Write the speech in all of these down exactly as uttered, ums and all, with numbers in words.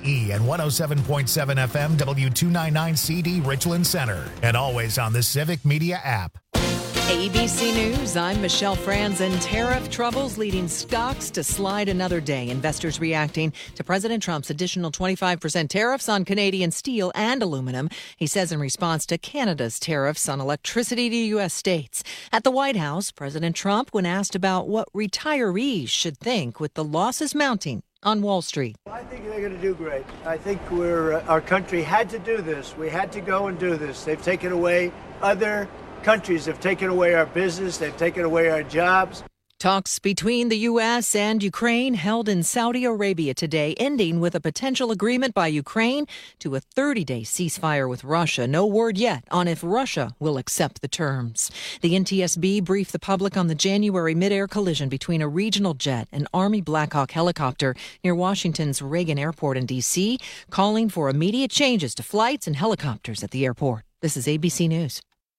E and one oh seven point seven F M W two ninety-nine C D Richland Center. And always on the Civic Media app. A B C News, I'm Michelle Franzen. Tariff troubles leading stocks to slide another day. Investors reacting to President Trump's additional twenty-five percent tariffs on Canadian steel and aluminum. He says in response to Canada's tariffs on electricity to U S states. At the White House, President Trump, when asked about what retirees should think with the losses mounting on Wall Street. I think they're going to do great. I think we're uh, our country had to do this. We had to go and do this. They've taken away other countries have taken away our business. They've taken away our jobs. Talks between the U S and Ukraine held in Saudi Arabia today, ending with a potential agreement by Ukraine to a thirty-day ceasefire with Russia. No word yet on if Russia will accept the terms. The N T S B briefed the public on the January mid-air collision between a regional jet and Army Black Hawk helicopter near Washington's Reagan Airport in D C, calling for immediate changes to flights and helicopters at the airport. This is A B C News.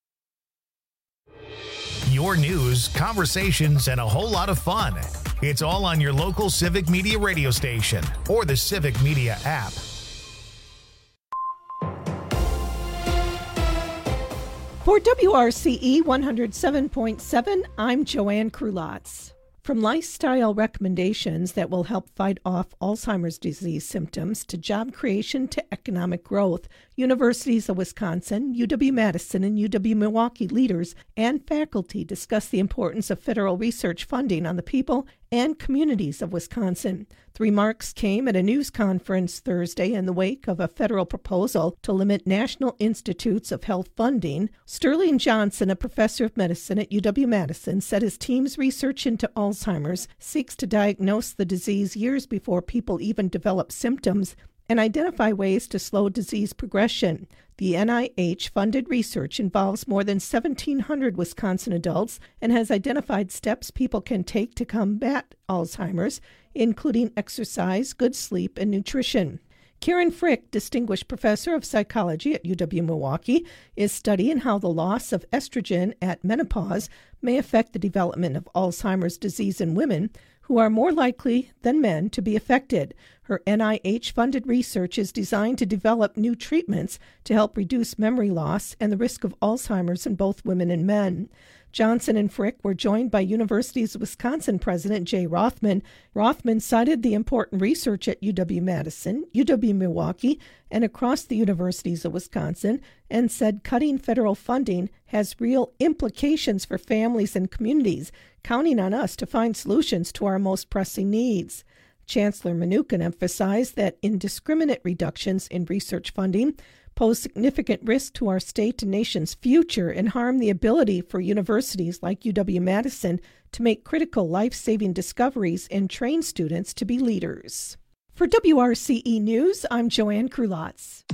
Your news, conversations, and a whole lot of fun. It's all on your local Civic Media radio station or the Civic Media app. For W R C E one oh seven point seven, I'm Joanne Krulotz. From lifestyle recommendations that will help fight off Alzheimer's disease symptoms to job creation to economic growth, Universities of Wisconsin, U W-Madison, and U W-Milwaukee leaders and faculty discuss the importance of federal research funding on the people and communities of Wisconsin. The remarks came at a news conference Thursday in the wake of a federal proposal to limit National Institutes of Health funding. Sterling Johnson, a professor of medicine at U W-Madison, said his team's research into Alzheimer's seeks to diagnose the disease years before people even develop symptoms and identify ways to slow disease progression. The N I H-funded research involves more than seventeen hundred Wisconsin adults and has identified steps people can take to combat Alzheimer's, including exercise, good sleep, and nutrition. Karen Frick, Distinguished Professor of Psychology at U W-Milwaukee, is studying how the loss of estrogen at menopause may affect the development of Alzheimer's disease in women, who are more likely than men to be affected. Her N I H-funded research is designed to develop new treatments to help reduce memory loss and the risk of Alzheimer's in both women and men. Johnson and Frick were joined by Universities of Wisconsin President Jay Rothman. Rothman cited the important research at U W-Madison, U W-Milwaukee, and across the universities of Wisconsin, and said cutting federal funding has real implications for families and communities, counting on us to find solutions to our most pressing needs. Chancellor Mnuchin emphasized that indiscriminate reductions in research funding pose significant risk to our state and nation's future and harm the ability for universities like U W-Madison to make critical life-saving discoveries and train students to be leaders. For W R C E News, I'm Joanne Krulotz.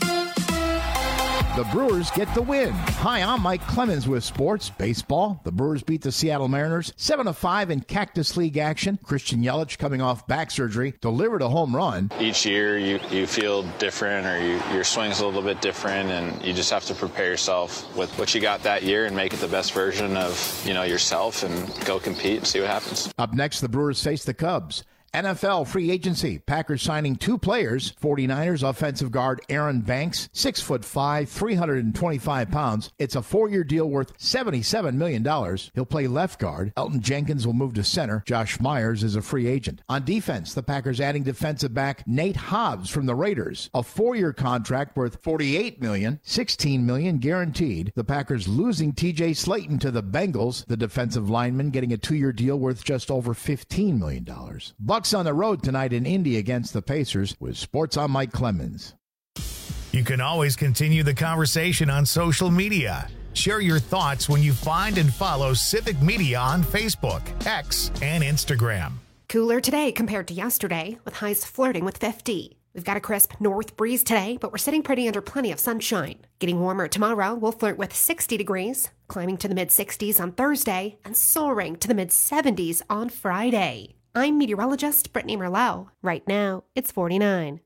The Brewers get the win. Hi, I'm Mike Clemens with sports. Baseball, the Brewers beat the Seattle Mariners seven to five in Cactus League action. Christian Yelich, coming off back surgery, delivered a home run. Each year you, you feel different, or you, your swing's a little bit different, and you just have to prepare yourself with what you got that year and make it the best version of, you know, yourself and go compete and see what happens. Up next, the Brewers face the Cubs. N F L free agency. Packers signing two players. forty-niners offensive guard Aaron Banks, six foot five, three hundred twenty-five pounds. It's a four-year deal worth seventy-seven million dollars. He'll play left guard. Elton Jenkins will move to center. Josh Myers is a free agent. On defense, the Packers adding defensive back Nate Hobbs from the Raiders. A four-year contract worth forty-eight million dollars, sixteen million dollars guaranteed. The Packers losing T J Slayton to the Bengals. The defensive lineman getting a two-year deal worth just over fifteen million dollars. Bucks on the road tonight in Indy against the Pacers. With sports, I'm Mike Clemens. You can always continue the conversation on social media. Share your thoughts when you find and follow Civic Media on Facebook, X, and Instagram. Cooler today compared to yesterday, with highs flirting with fifty. We've got a crisp north breeze today, but we're sitting pretty under plenty of sunshine. Getting warmer tomorrow, we'll flirt with sixty degrees, climbing to the mid-sixties on Thursday, and soaring to the mid-seventies on Friday. I'm meteorologist Brittany Merlot. Right now, it's forty-nine.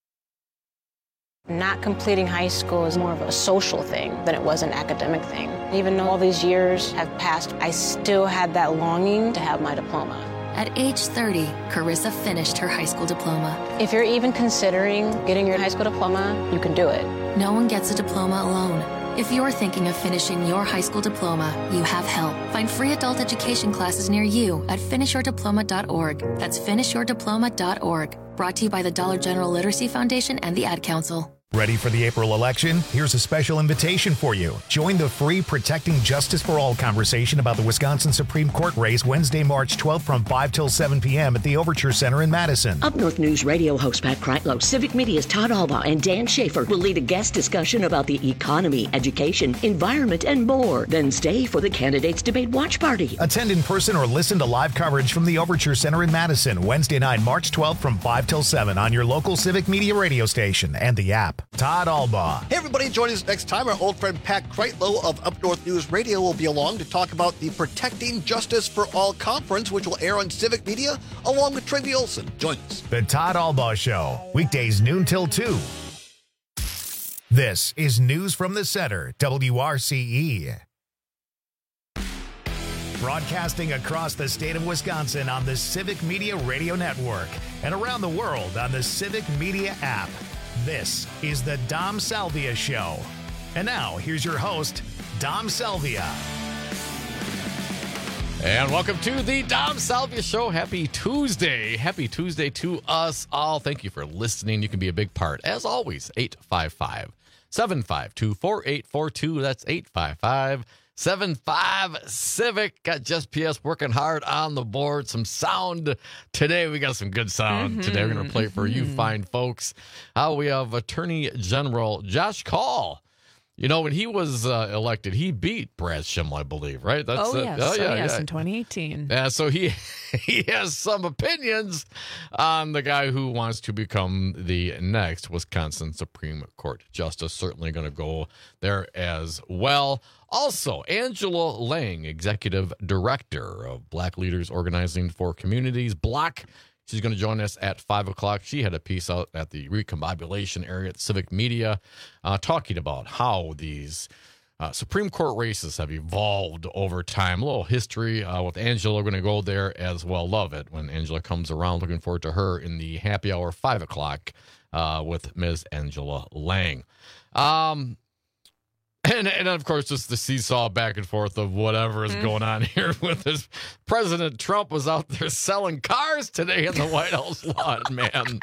Not completing high school is more of a social thing than it was an academic thing. Even though all these years have passed, I still had that longing to have my diploma. At age thirty, Carissa finished her high school diploma. If you're even considering getting your high school diploma, you can do it. No one gets a diploma alone. If you're thinking of finishing your high school diploma, you have help. Find free adult education classes near you at finish your diploma dot org. That's finish your diploma dot org. Brought to you by the Dollar General Literacy Foundation and the Ad Council. Ready for the April election? Here's a special invitation for you. Join the free Protecting Justice for All conversation about the Wisconsin Supreme Court race Wednesday, March twelfth from five till seven p.m. at the Overture Center in Madison. Up North News Radio host Pat Kreitlow, Civic Media's Todd Alba, and Dan Schaefer will lead a guest discussion about the economy, education, environment, and more. Then stay for the Candidates Debate Watch Party. Attend in person or listen to live coverage from the Overture Center in Madison Wednesday night, March twelfth from five till seven on your local Civic Media radio station and the app. Todd Alba. Hey everybody, join us next time. Our old friend Pat Kreitlow of Up North News Radio will be along to talk about the Protecting Justice for All conference, which will air on Civic Media along with Tracy Olson. Join us. The Todd Alba Show, weekdays noon till two. This is News from the Center, W R C E. Broadcasting across the state of Wisconsin on the Civic Media Radio Network and around the world on the Civic Media app. This is the Dom Salvia Show. And now, here's your host, Dom Salvia. And welcome to the Dom Salvia Show. Happy Tuesday. Happy Tuesday to us all. Thank you for listening. You can be a big part. As always, eight five five, seven five two, four eight four two. That's eight five five, seven five, Civic. Got Just P S working hard on the board. Some sound today. We got some good sound mm-hmm. today. We're going to play for you fine folks. Uh, we have Attorney General Josh Kaul. You know, when he was uh, elected, he beat Brad Schimel, I believe, right? That's oh, yes. Uh, oh, yeah, oh, yes, yeah. in twenty eighteen. Yeah, so he he has some opinions on the guy who wants to become the next Wisconsin Supreme Court Justice. Certainly going to go there as well. Also, Angela Lang, Executive Director of Black Leaders Organizing for Communities, Block. She's going to join us at five o'clock. She had a piece out at the Recombobulation area at Civic Media uh, talking about how these uh, Supreme Court races have evolved over time. A little history uh, with Angela. We're going to go there as well. Love it when Angela comes around. Looking forward to her in the happy hour, five o'clock uh, with Miz Angela Lang. Um, And, and of course, just the seesaw back and forth of whatever is mm. going on here with this. President Trump was out there selling cars today in the White House lawn, man.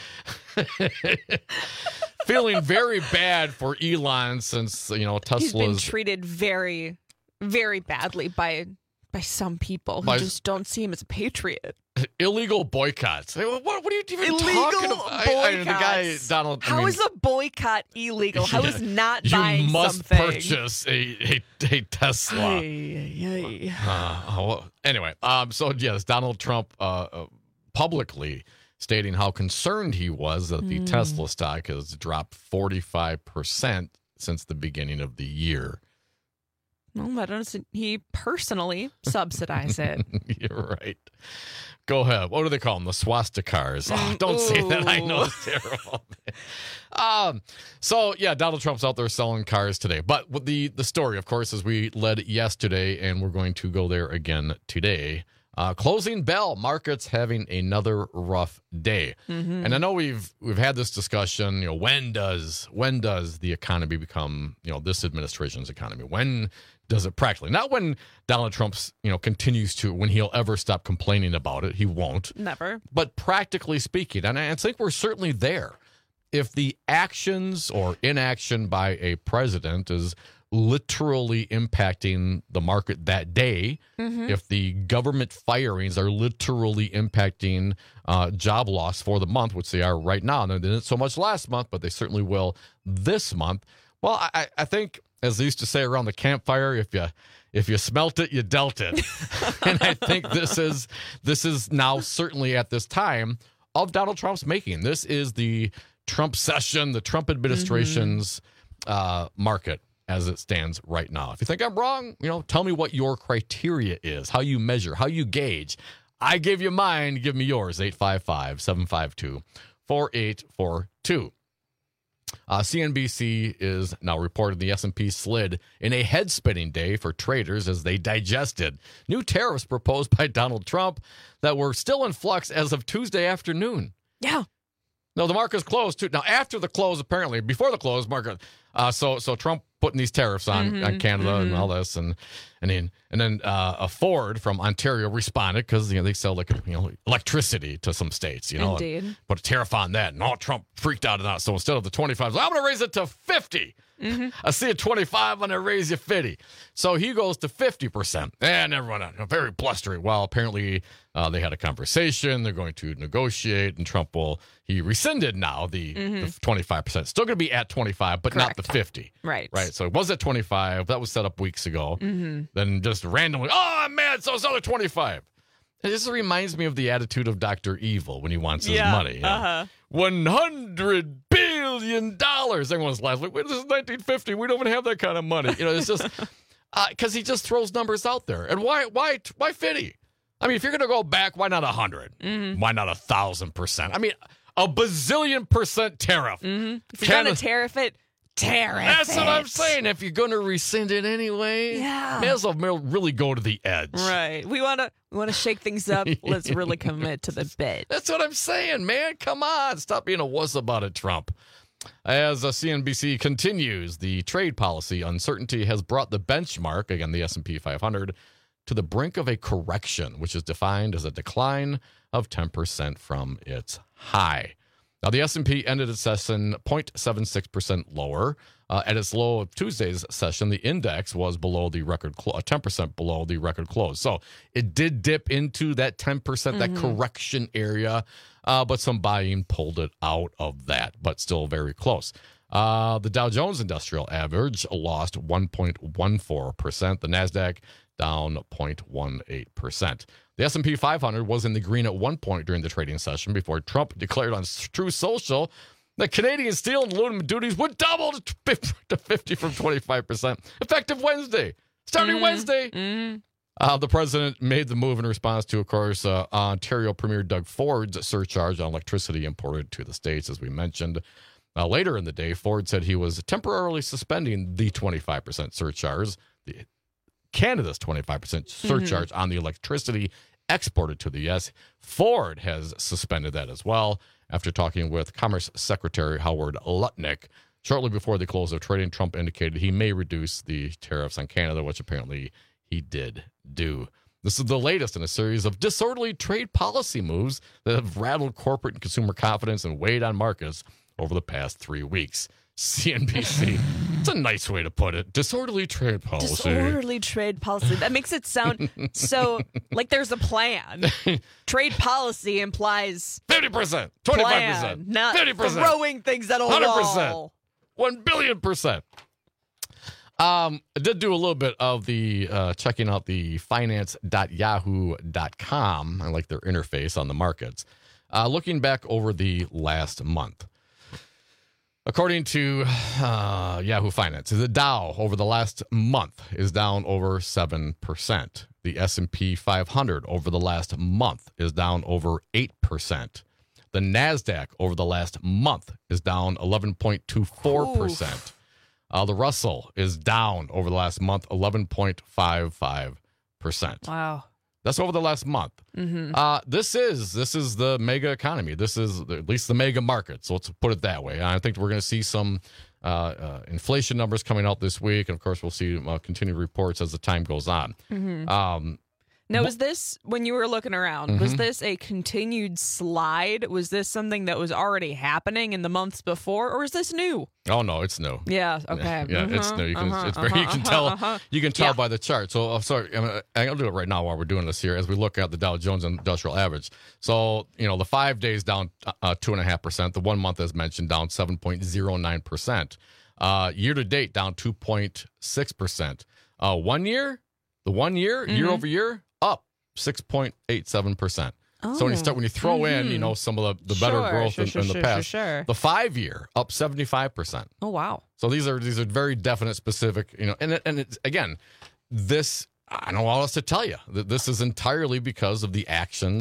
Feeling very bad for Elon since, you know, Tesla's... He's been treated very, very badly by by some people who by, just don't see him as a patriot. Illegal boycotts. What, what are you even illegal talking about? Boycotts. I, I, the guy, Donald. How I mean, is a boycott illegal? How yeah, is not you buying must something? purchase a, a, a Tesla. Ay, ay, ay. Uh, well, anyway, um, so yes, Donald Trump uh, uh, publicly stating how concerned he was that the mm. Tesla stock has dropped forty-five percent since the beginning of the year. Well, why doesn't he personally subsidize it? You're right. Go ahead. What do they call them? The swastikars. Oh, don't Ooh. say that. I know it's terrible. um, so, yeah, Donald Trump's out there selling cars today. But the, the story, of course, is we led yesterday, and we're going to go there again today. Uh, closing bell, markets having another rough day. Mm-hmm. And I know we've we've had this discussion, you know, when does when does the economy become, you know, this administration's economy? When does it practically? Not when Donald Trump's, you know, continues to, when he'll ever stop complaining about it. He won't. Never. But practically speaking, and I think we're certainly there. If the actions or inaction by a president is literally impacting the market that day, mm-hmm. if the government firings are literally impacting uh, job loss for the month, which they are right now, and they didn't so much last month, but they certainly will this month. Well, I, I think, as they used to say around the campfire, if you if you smelt it, you dealt it. And I think this is this is now certainly at this time of Donald Trump's making. This is the Trump session, the Trump administration's mm-hmm. uh, market as it stands right now. If you think I'm wrong, you know, tell me what your criteria is, how you measure, how you gauge. I give you mine, give me yours, eight five five, seven five two, four eight four two. Uh, C N B C is now reporting the S and P slid in a head-spinning day for traders as they digested new tariffs proposed by Donald Trump that were still in flux as of Tuesday afternoon. Yeah. No, the market's closed too. Now, after the close, apparently, before the close, market. Uh, so, so Trump putting these tariffs on, Mm-hmm, on Canada mm-hmm. and all this, and and then and then uh, a Ford from Ontario responded because you know they sell like you know electricity to some states, you know, Indeed. and put a tariff on that, and all Trump freaked out of that. So instead of the twenty-five, I'm going to raise it to fifty. Mm-hmm. I see a twenty-five, I'm going to raise you fifty. So he goes to fifty percent, and everyone uh, very blustery. Well, apparently uh, they had a conversation. They're going to negotiate, and Trump will he rescinded now the, Mm-hmm. the twenty-five percent. Still going to be at twenty-five, but Correct. not the fifty. Right. Right. So it was at twenty-five. That was set up weeks ago. Mm-hmm. Then just randomly, oh, I'm mad. So it's another twenty-five. It just reminds me of the attitude of Doctor Evil when he wants his Yeah, money. You know? uh-huh. one hundred billion dollars. Everyone's laughing. Like, this is nineteen fifty. We don't even have that kind of money. You know, it's just because uh, he just throws numbers out there. And why, why, why fifty? I mean, if you're going to go back, why not one hundred? Mm-hmm. Why not one thousand percent? I mean, a bazillion percent tariff. Mm-hmm. If you're Canada- going to tariff it, tariff That's it. what I'm saying. If you're going to rescind it anyway, Yeah. may as well really go to the edge. Right. We want to we want to shake things up. Let's really commit to the bit. That's what I'm saying, man. Come on. Stop being a wuss about it, Trump. As uh, C N B C continues, the trade policy uncertainty has brought the benchmark, again, the S and P five hundred, to the brink of a correction, which is defined as a decline of ten percent from its high. Now, the S and P ended its session zero point seven six percent lower. Uh, at its low of Tuesday's session, the index was below the record, clo- ten percent below the record close. So it did dip into that ten percent, Mm-hmm. that correction area, uh, but some buying pulled it out of that, but still very close. Uh, the Dow Jones Industrial Average lost one point one four percent. The NASDAQ down zero point one eight percent. The S and P five hundred was in the green at one point during the trading session before Trump declared on Truth Social that Canadian steel and aluminum duties would double to fifty from twenty-five percent effective Wednesday. Starting Mm-hmm. Wednesday. Mm-hmm. Uh, the president made the move in response to, of course, uh, Ontario Premier Doug Ford's surcharge on electricity imported to the states, as we mentioned. Uh, later in the day, Ford said he was temporarily suspending the twenty-five percent surcharge, the Canada's twenty-five percent surcharge mm-hmm. on the electricity exported to the U S. Ford has suspended that as well after talking with Commerce Secretary Howard Lutnick. Shortly before the close of trading, Trump indicated he may reduce the tariffs on Canada, which apparently he did do. This is the latest in a series of disorderly trade policy moves that have rattled corporate and consumer confidence and weighed on markets over the past three weeks. C N B C. It's a nice way to put it. Disorderly trade policy. Disorderly trade policy. That makes it sound so like there's a plan. Trade policy implies fifty percent, twenty-five percent, plan, not fifty percent, throwing things at a one hundred percent, wall. one billion percent. Um, I did do a little bit of the uh, checking out the finance dot yahoo dot com. I like their interface on the markets. Uh, looking back over the last month. According to uh, Yahoo Finance, the Dow over the last month is down over seven percent. The S and P five hundred over the last month is down over eight percent. The NASDAQ over the last month is down eleven point two four percent. Uh, the Russell is down over the last month eleven point five five percent. Wow. That's over the last month. Mm-hmm. Uh, this is this is the mega economy. This is the, at least the mega market. So let's put it that way. I think we're going to see some uh, uh, inflation numbers coming out this week, and of course, we'll see uh, continued reports as the time goes on. Mm-hmm. Um, Now, wh- was this, when you were looking around, Mhm. was this a continued slide? Was this something that was already happening in the months before, or is this new? oh no, it's new. Yeah. Okay. Yeah, it's Mhm, new. You can, uh-huh, it's very, you can uh-huh, tell. uh-huh. You can tell Yeah. by the chart. So, I'm sorry. I'm, gonna- I'm gonna do it right now while we're doing this here, as we look at the Dow Jones Industrial Average. So, you know, the five days down uh, two and a half percent. The one month, as mentioned, down seven point zero nine percent. Uh, year to date, down two point six percent. Uh, one year, the one year, Mhm. year over year, up six point eight seven percent. So when you start, when you throw in, you know, some of the, the better Sure, growth sure, in, sure, in the sure, past, sure, sure. the five year up seventy five percent. Oh, wow. So these are these are very definite, specific, you know, and it- and it's again, this I don't know what else to tell you. Th- This is entirely because of the actions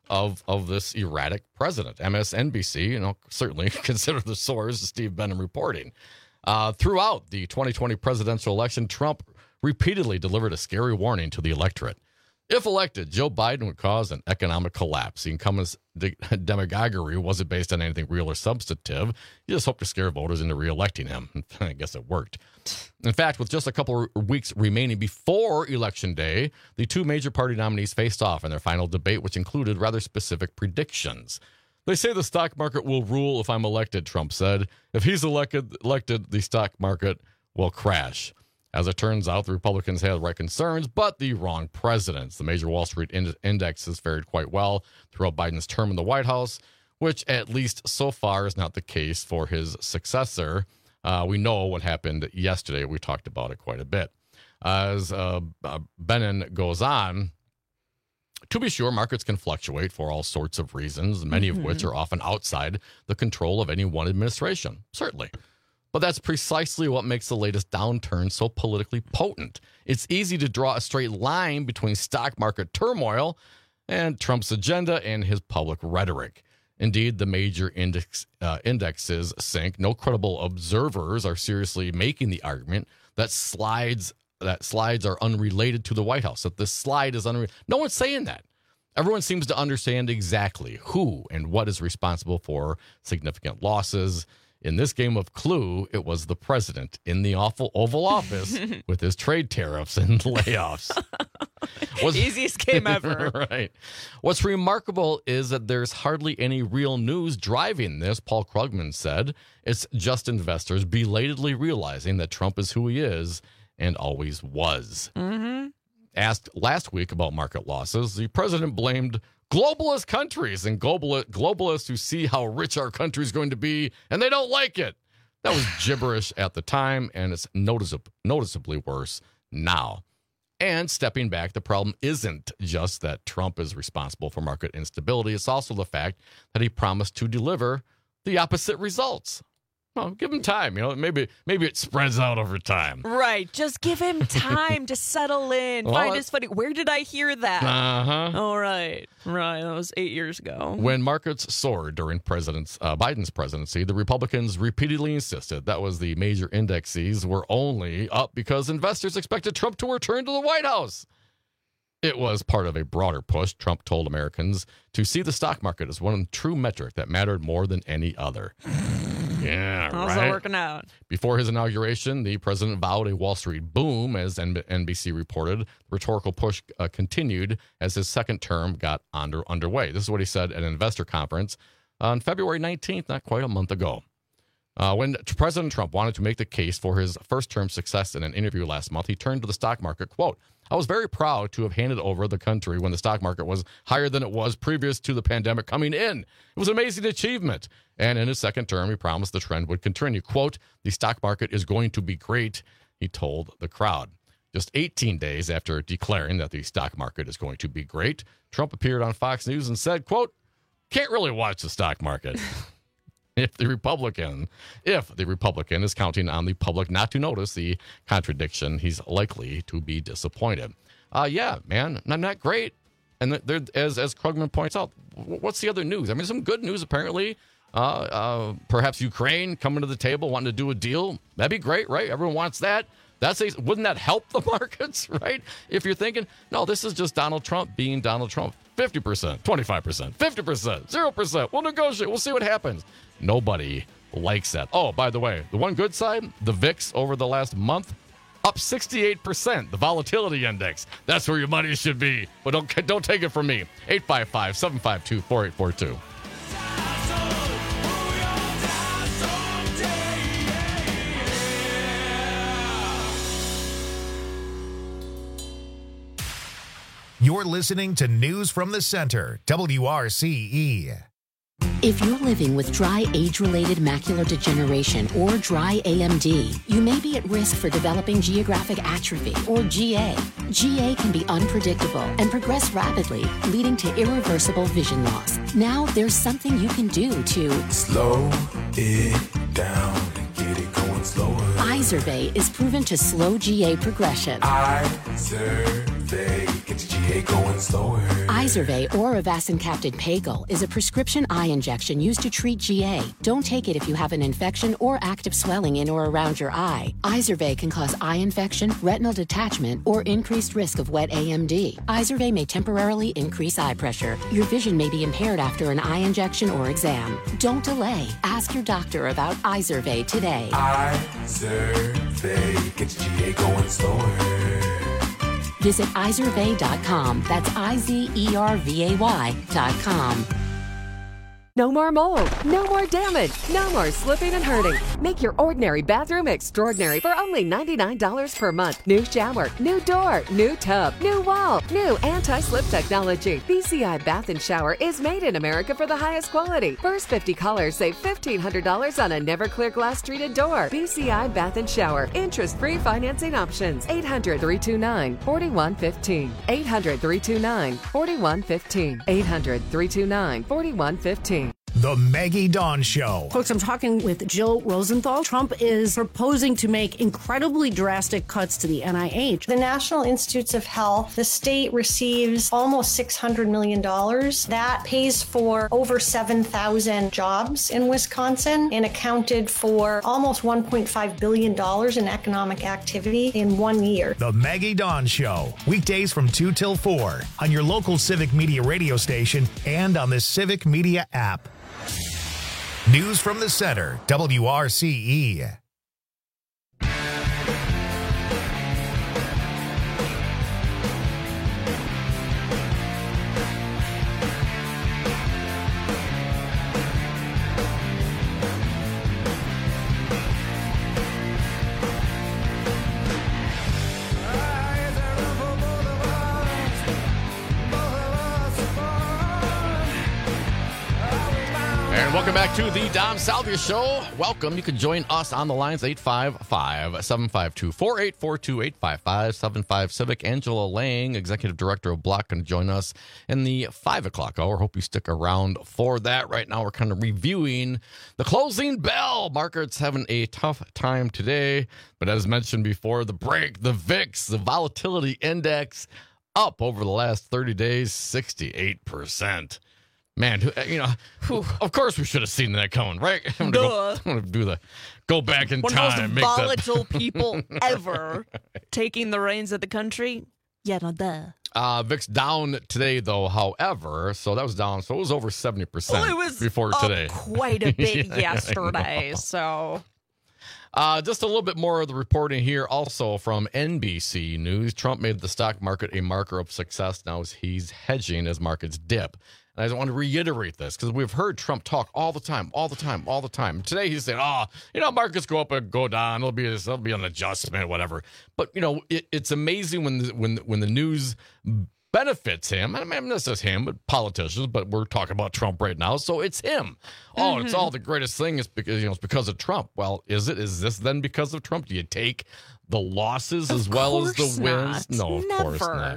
of of this erratic president. M S N B C, you know, certainly consider the source, Steve Bannon reporting. Uh, throughout the twenty twenty presidential election, Trump repeatedly delivered a scary warning to the electorate. If elected, Joe Biden would cause an economic collapse. The incumbent's de- demagoguery wasn't based on anything real or substantive. He just hoped to scare voters into reelecting him. I guess it worked. In fact, with just a couple of weeks remaining before Election Day, the two major party nominees faced off in their final debate, which included rather specific predictions. They say the stock market will rule if I'm elected, Trump said. If he's elected, elected, the stock market will crash. As it turns out, the Republicans had the right concerns, but the wrong presidents. The major Wall Street ind- indexes fared quite well throughout Biden's term in the White House, which at least so far is not the case for his successor. Uh, we know what happened yesterday. We talked about it quite a bit. As uh, uh, Bannon goes on, to be sure, markets can fluctuate for all sorts of reasons, many mm-hmm. of which are often outside the control of any one administration, certainly. But that's precisely what makes the latest downturn so politically potent. It's easy to draw a straight line between stock market turmoil and Trump's agenda and his public rhetoric. Indeed, the major index, uh, indexes sink. No credible observers are seriously making the argument that slides that slides are unrelated to the White House, that this slide is unrelated. No one's saying that. Everyone seems to understand exactly who and what is responsible for significant losses. In this game of Clue, it was the president in the awful Oval Office with his trade tariffs and layoffs. What's, Easiest game ever. Right. What's remarkable is that there's hardly any real news driving this, Paul Krugman said. It's just investors belatedly realizing that Trump is who he is and always was. Mm-hmm. Asked last week about market losses, the president blamed globalist countries and global, globalists who see how rich our country is going to be, and they don't like it. That was gibberish at the time, and it's noticeab- noticeably worse now. And stepping back, the problem isn't just that Trump is responsible for market instability. It's also the fact that he promised to deliver the opposite results. Well, give him time. You know, maybe maybe it spreads out over time. Right. Just give him time to settle in. Well, Find his footing. Where did I hear that? Uh-huh. All right. Right. That was eight years ago. When markets soared during President's uh, Biden's presidency, the Republicans repeatedly insisted that was the major indexes were only up because investors expected Trump to return to the White House. It was part of a broader push, Trump told Americans, to see the stock market as one true metric that mattered more than any other. Yeah, How's right. that working out? Before his inauguration, the president vowed a Wall Street boom, as N B C reported. The rhetorical push uh, continued as his second term got under underway. This is what he said at an investor conference on February nineteenth, not quite a month ago. Uh, when President Trump wanted to make the case for his first-term success in an interview last month, he turned to the stock market, quote, I was very proud to have handed over the country when the stock market was higher than it was previous to the pandemic coming in. It was an amazing achievement. And in his second term, he promised the trend would continue. Quote, the stock market is going to be great, he told the crowd. Just eighteen days after declaring that the stock market is going to be great, Trump appeared on Fox News and said, quote, can't really watch the stock market. If the Republican, if the Republican is counting on the public not to notice the contradiction, he's likely to be disappointed. Uh, yeah, man, not, not great. And there, as as Krugman points out, what's the other news? I mean, some good news apparently. Uh, uh, perhaps Ukraine coming to the table, wanting to do a deal. That'd be great, right? Everyone wants that. That's a, wouldn't that help the markets, right? If you're thinking, no, this is just Donald Trump being Donald Trump. fifty percent, twenty-five percent, fifty percent, zero percent. We'll negotiate. We'll see what happens. Nobody likes that. Oh, by the way, the one good side, the V I X over the last month, up sixty-eight percent. The volatility index. That's where your money should be. But don't, don't take it from me. eight five five, seven five two, four eight four two. You're listening to News from the Center, W R C E. If you're living with dry age-related macular degeneration or dry A M D, you may be at risk for developing geographic atrophy or G A. G A can be unpredictable and progress rapidly, leading to irreversible vision loss. Now there's something you can do to slow it down and get it going slower. Izervay is proven to slow G A progression. Izervay. Izervay gets G A going slower. Izervay or Avastin-capted Pagel is a prescription eye injection used to treat G A. Don't take it if you have an infection or active swelling in or around your eye. Izervay can cause eye infection, retinal detachment, or increased risk of wet A M D. Izervay may temporarily increase eye pressure. Your vision may be impaired after an eye injection or exam. Don't delay. Ask your doctor about Izervay today. Izervay gets G A going slower. Visit Izervay dot com. That's I Z E R V A Y dot com. No more mold, no more damage, no more slipping and hurting. Make your ordinary bathroom extraordinary for only ninety-nine dollars per month. New shower, new door, new tub, new wall, new anti-slip technology. B C I Bath and Shower is made in America for the highest quality. First fifty callers save fifteen hundred dollars on a never clear glass treated door. B C I Bath and Shower. Interest-free financing options. eight hundred, three two nine, four one one five. eight hundred, three two nine, four one one five. eight hundred, three two nine, four one one five. The Maggie Dawn Show. Folks, I'm talking with Jill Rosenthal. Trump is proposing to make incredibly drastic cuts to the N I H. The National Institutes of Health, the state receives almost six hundred million dollars. That pays for over seven thousand jobs in Wisconsin and accounted for almost one point five billion dollars in economic activity in one year. The Maggie Dawn Show. Weekdays from two till four on your local Civic Media radio station and on the Civic Media app. News from the center, W R C E. Welcome back to the Dom Salvia Show. Welcome. You can join us on the lines eight five five, seven five two, four eight four two, eight five five, seven five Civic. Angela Lang, Executive Director of Block, going to join us in the five o'clock hour. Hope you stick around for that. Right now, we're kind of reviewing the closing bell. Markets having a tough time today. But as mentioned before, the break, the V I X, the volatility index, up over the last thirty days, sixty-eight percent. Man, you know, whew, of course we should have seen that coming, right? I'm going go, to do the go back in One time. One of the most volatile people ever taking the reins of the country. Yeah, no, duh. Uh, V I X down today, though, however, so that was down. So it was over seventy percent well, it was before up today. Quite a bit yeah, yesterday, so... Uh, just a little bit more of the reporting here also from N B C News. Trump made the stock market a marker of success now as he's hedging as markets dip. And I just want to reiterate this because we've heard Trump talk all the time, all the time, all the time. Today he said, oh, you know, markets go up and go down. It'll be, it'll be an adjustment, whatever. But, you know, it, it's amazing when the, when, when the news benefits him. I mean, this is him, but politicians, but we're talking about Trump right now. So it's him. Oh, mm-hmm. It's all the greatest thing is because, you know, it's because of Trump. Well, is it? Is this then because of Trump? Do you take the losses of as well as the wins? Not. No, of Never. course not.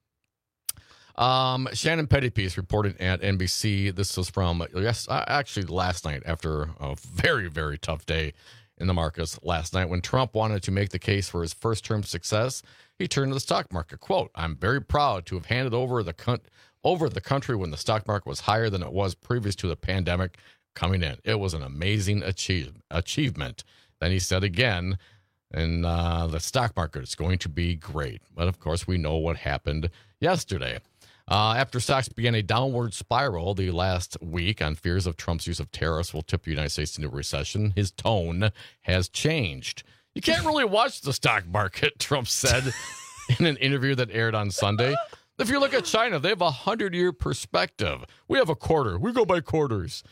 Um, Shannon Pettypiece reported at N B C. This was from, yes, actually last night after a very, very tough day in the markets last night. When Trump wanted to make the case for his first-term success, he turned to the stock market. Quote, I'm very proud to have handed over the con- over the country when the stock market was higher than it was previous to the pandemic coming in. It was an amazing achieve- achievement. Then he said again, and uh, the stock market is going to be great. But, of course, we know what happened yesterday. Uh, after stocks began a downward spiral the last week on fears of Trump's use of tariffs will tip the United States into a recession, his tone has changed. You can't really watch the stock market, Trump said in an interview that aired on Sunday. If you look at China, they have a hundred-year perspective. We have a quarter. We go by quarters.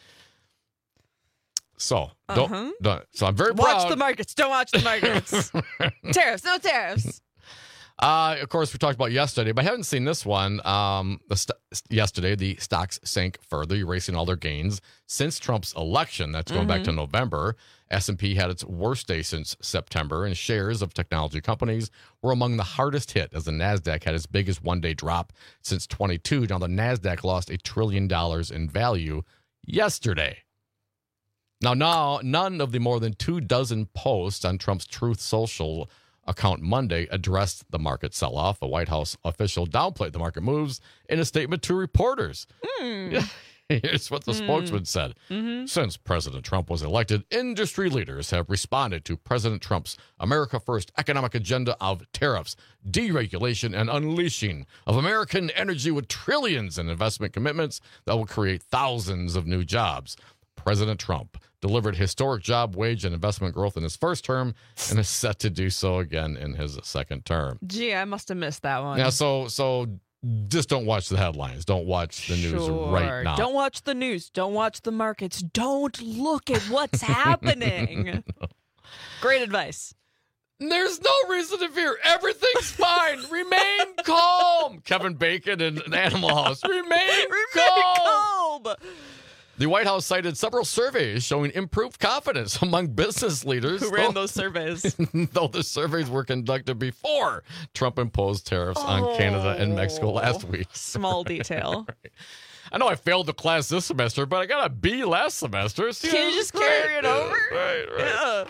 So, don't, uh-huh. don't, so I'm very watch proud. Watch the markets. Don't watch the markets. Tariffs, no tariffs. Uh, of course, we talked about yesterday, but I haven't seen this one. Um, the st- yesterday, the stocks sank further, erasing all their gains since Trump's election. That's going mm-hmm. back to November. S and P had its worst day since September, and shares of technology companies were among the hardest hit as the NASDAQ had its biggest one-day drop since twenty-two. Now, the NASDAQ lost a trillion dollars in value yesterday. Now, now, none of the more than two dozen posts on Trump's Truth Social account Monday addressed the market sell-off. A White House official downplayed the market moves in a statement to reporters. Mm. Here's what the mm. spokesman said. Mm-hmm. Since President Trump was elected, industry leaders have responded to President Trump's America First economic agenda of tariffs, deregulation, and unleashing of American energy with trillions in investment commitments that will create thousands of new jobs. President Trump delivered historic job, wage, and investment growth in his first term and is set to do so again in his second term. Gee, I must have missed that one. Yeah, so so just don't watch the headlines. Don't watch the news sure. right now. Don't watch the news. Don't watch the markets. Don't look at what's happening. No. Great advice. There's no reason to fear. Everything's fine. Remain calm. Kevin Bacon in Animal House. Remain, Remain calm. calm. The White House cited several surveys showing improved confidence among business leaders. Who ran those surveys? Though the surveys were conducted before Trump imposed tariffs oh, on Canada and Mexico last week. Small detail. Right. I know I failed the class this semester, but I got a B last semester. So Can you just right. carry it over? Right, right. Yeah.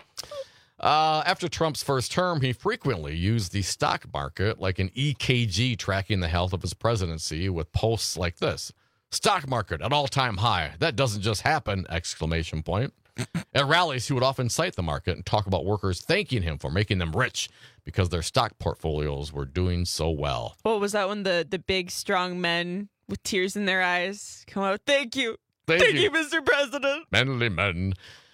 Uh, after Trump's first term, he frequently used the stock market like an E K G tracking the health of his presidency with posts like this. Stock market at all-time high. That doesn't just happen! Exclamation point. At rallies, he would often cite the market and talk about workers thanking him for making them rich because their stock portfolios were doing so well. What was that when the, the big, strong men with tears in their eyes come out? Thank you. Thank, Thank you. you, Mister President. Manly men.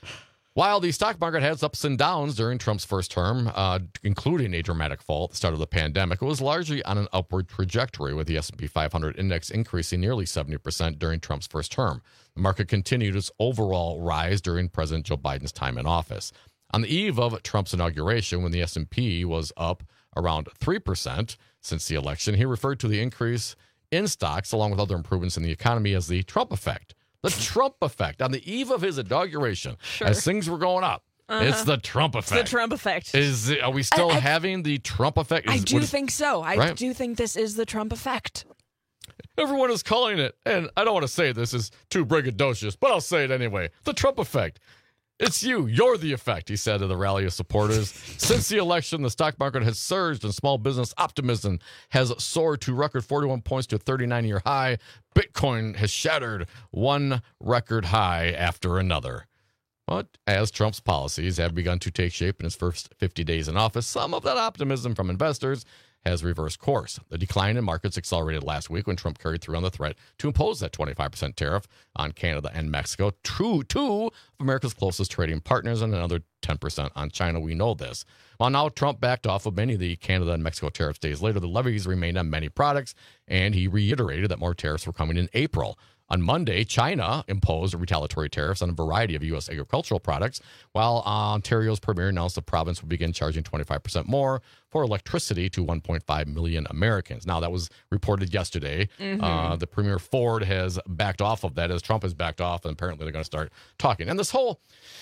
While the stock market has ups and downs during Trump's first term, uh, including a dramatic fall at the start of the pandemic, it was largely on an upward trajectory, with the S and P five hundred index increasing nearly seventy percent during Trump's first term. The market continued its overall rise during President Joe Biden's time in office. On the eve of Trump's inauguration, when the S and P was up around three percent since the election, he referred to the increase in stocks, along with other improvements in the economy, as the Trump effect. The Trump effect. On the eve of his inauguration, sure. as things were going up, uh-huh. it's the Trump effect. It's the Trump effect. Is Are we still I, I, having the Trump effect? Is, I do is, think so. I right? do think this is the Trump effect. Everyone is calling it, and I don't want to say this is too braggadocious, but I'll say it anyway. The Trump effect. It's you. You're the effect, he said to the rally of supporters. Since the election, the stock market has surged and small business optimism has soared to record forty-one points to a thirty-nine-year high. Bitcoin has shattered one record high after another. But as Trump's policies have begun to take shape in his first fifty days in office, some of that optimism from investors has reversed course. The decline in markets accelerated last week when Trump carried through on the threat to impose that twenty-five percent tariff on Canada and Mexico, two, two of America's closest trading partners, and another ten percent on China. We know this. While now Trump backed off of many of the Canada and Mexico tariffs days later, the levies remained on many products, and he reiterated that more tariffs were coming in April. On Monday, China imposed retaliatory tariffs on a variety of U S agricultural products, while Ontario's premier announced the province would begin charging twenty-five percent more for electricity to one point five million Americans. Now, that was reported yesterday. Mm-hmm. Uh, the premier Ford has backed off of that as Trump has backed off, and apparently they're going to start talking. And this whole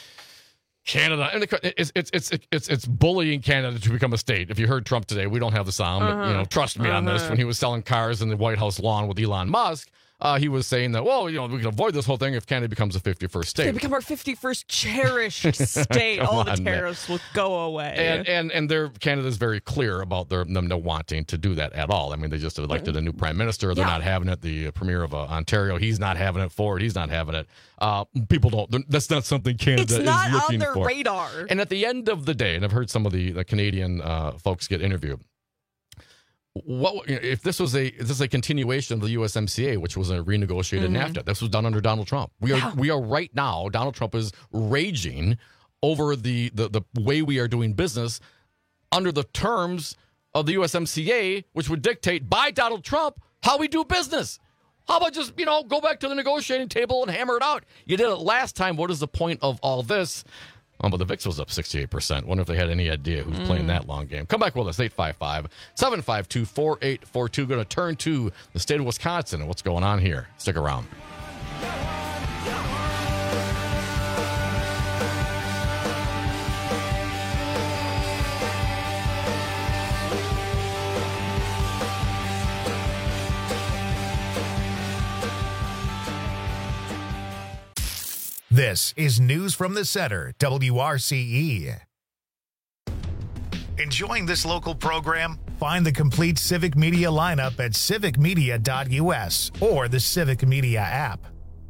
Canada, and it's it's it's it's it's bullying Canada to become a state. If you heard Trump today, we don't have the sound, uh-huh. but you know, trust me uh-huh. on this. When he was selling cars in the White House lawn with Elon Musk, Uh, he was saying that, well, you know, we can avoid this whole thing if Canada becomes a fifty-first state. They become our fifty-first cherished state. All the tariffs will go away. And and and their Canada's very clear about their, them not wanting to do that at all. I mean, they just elected a new prime minister. They're yeah. not having it. The premier of uh, Ontario, he's not having it. Ford, he's not having it. Uh, people don't. That's not something Canada it's not is looking on their for. radar. And at the end of the day, and I've heard some of the, the Canadian uh, folks get interviewed. What if this was a this is a continuation of the U S M C A, which was a renegotiated mm-hmm. NAFTA? This was done under Donald Trump. We are yeah. we are right now. Donald Trump is raging over the, the the way we are doing business under the terms of the U S M C A, which would dictate by Donald Trump how we do business. How about just, you know, go back to the negotiating table and hammer it out? You did it last time. What is the point of all this? Oh, but the V I X was up sixty-eight percent. Wonder if they had any idea who's mm. playing that long game. Come back with us, eight five five, seven five two, four eight four two. Going to turn to the state of Wisconsin and what's going on here. Stick around. This is News from the Center, W R C E. Enjoying this local program? Find the complete Civic Media lineup at civic media dot u s or the Civic Media app.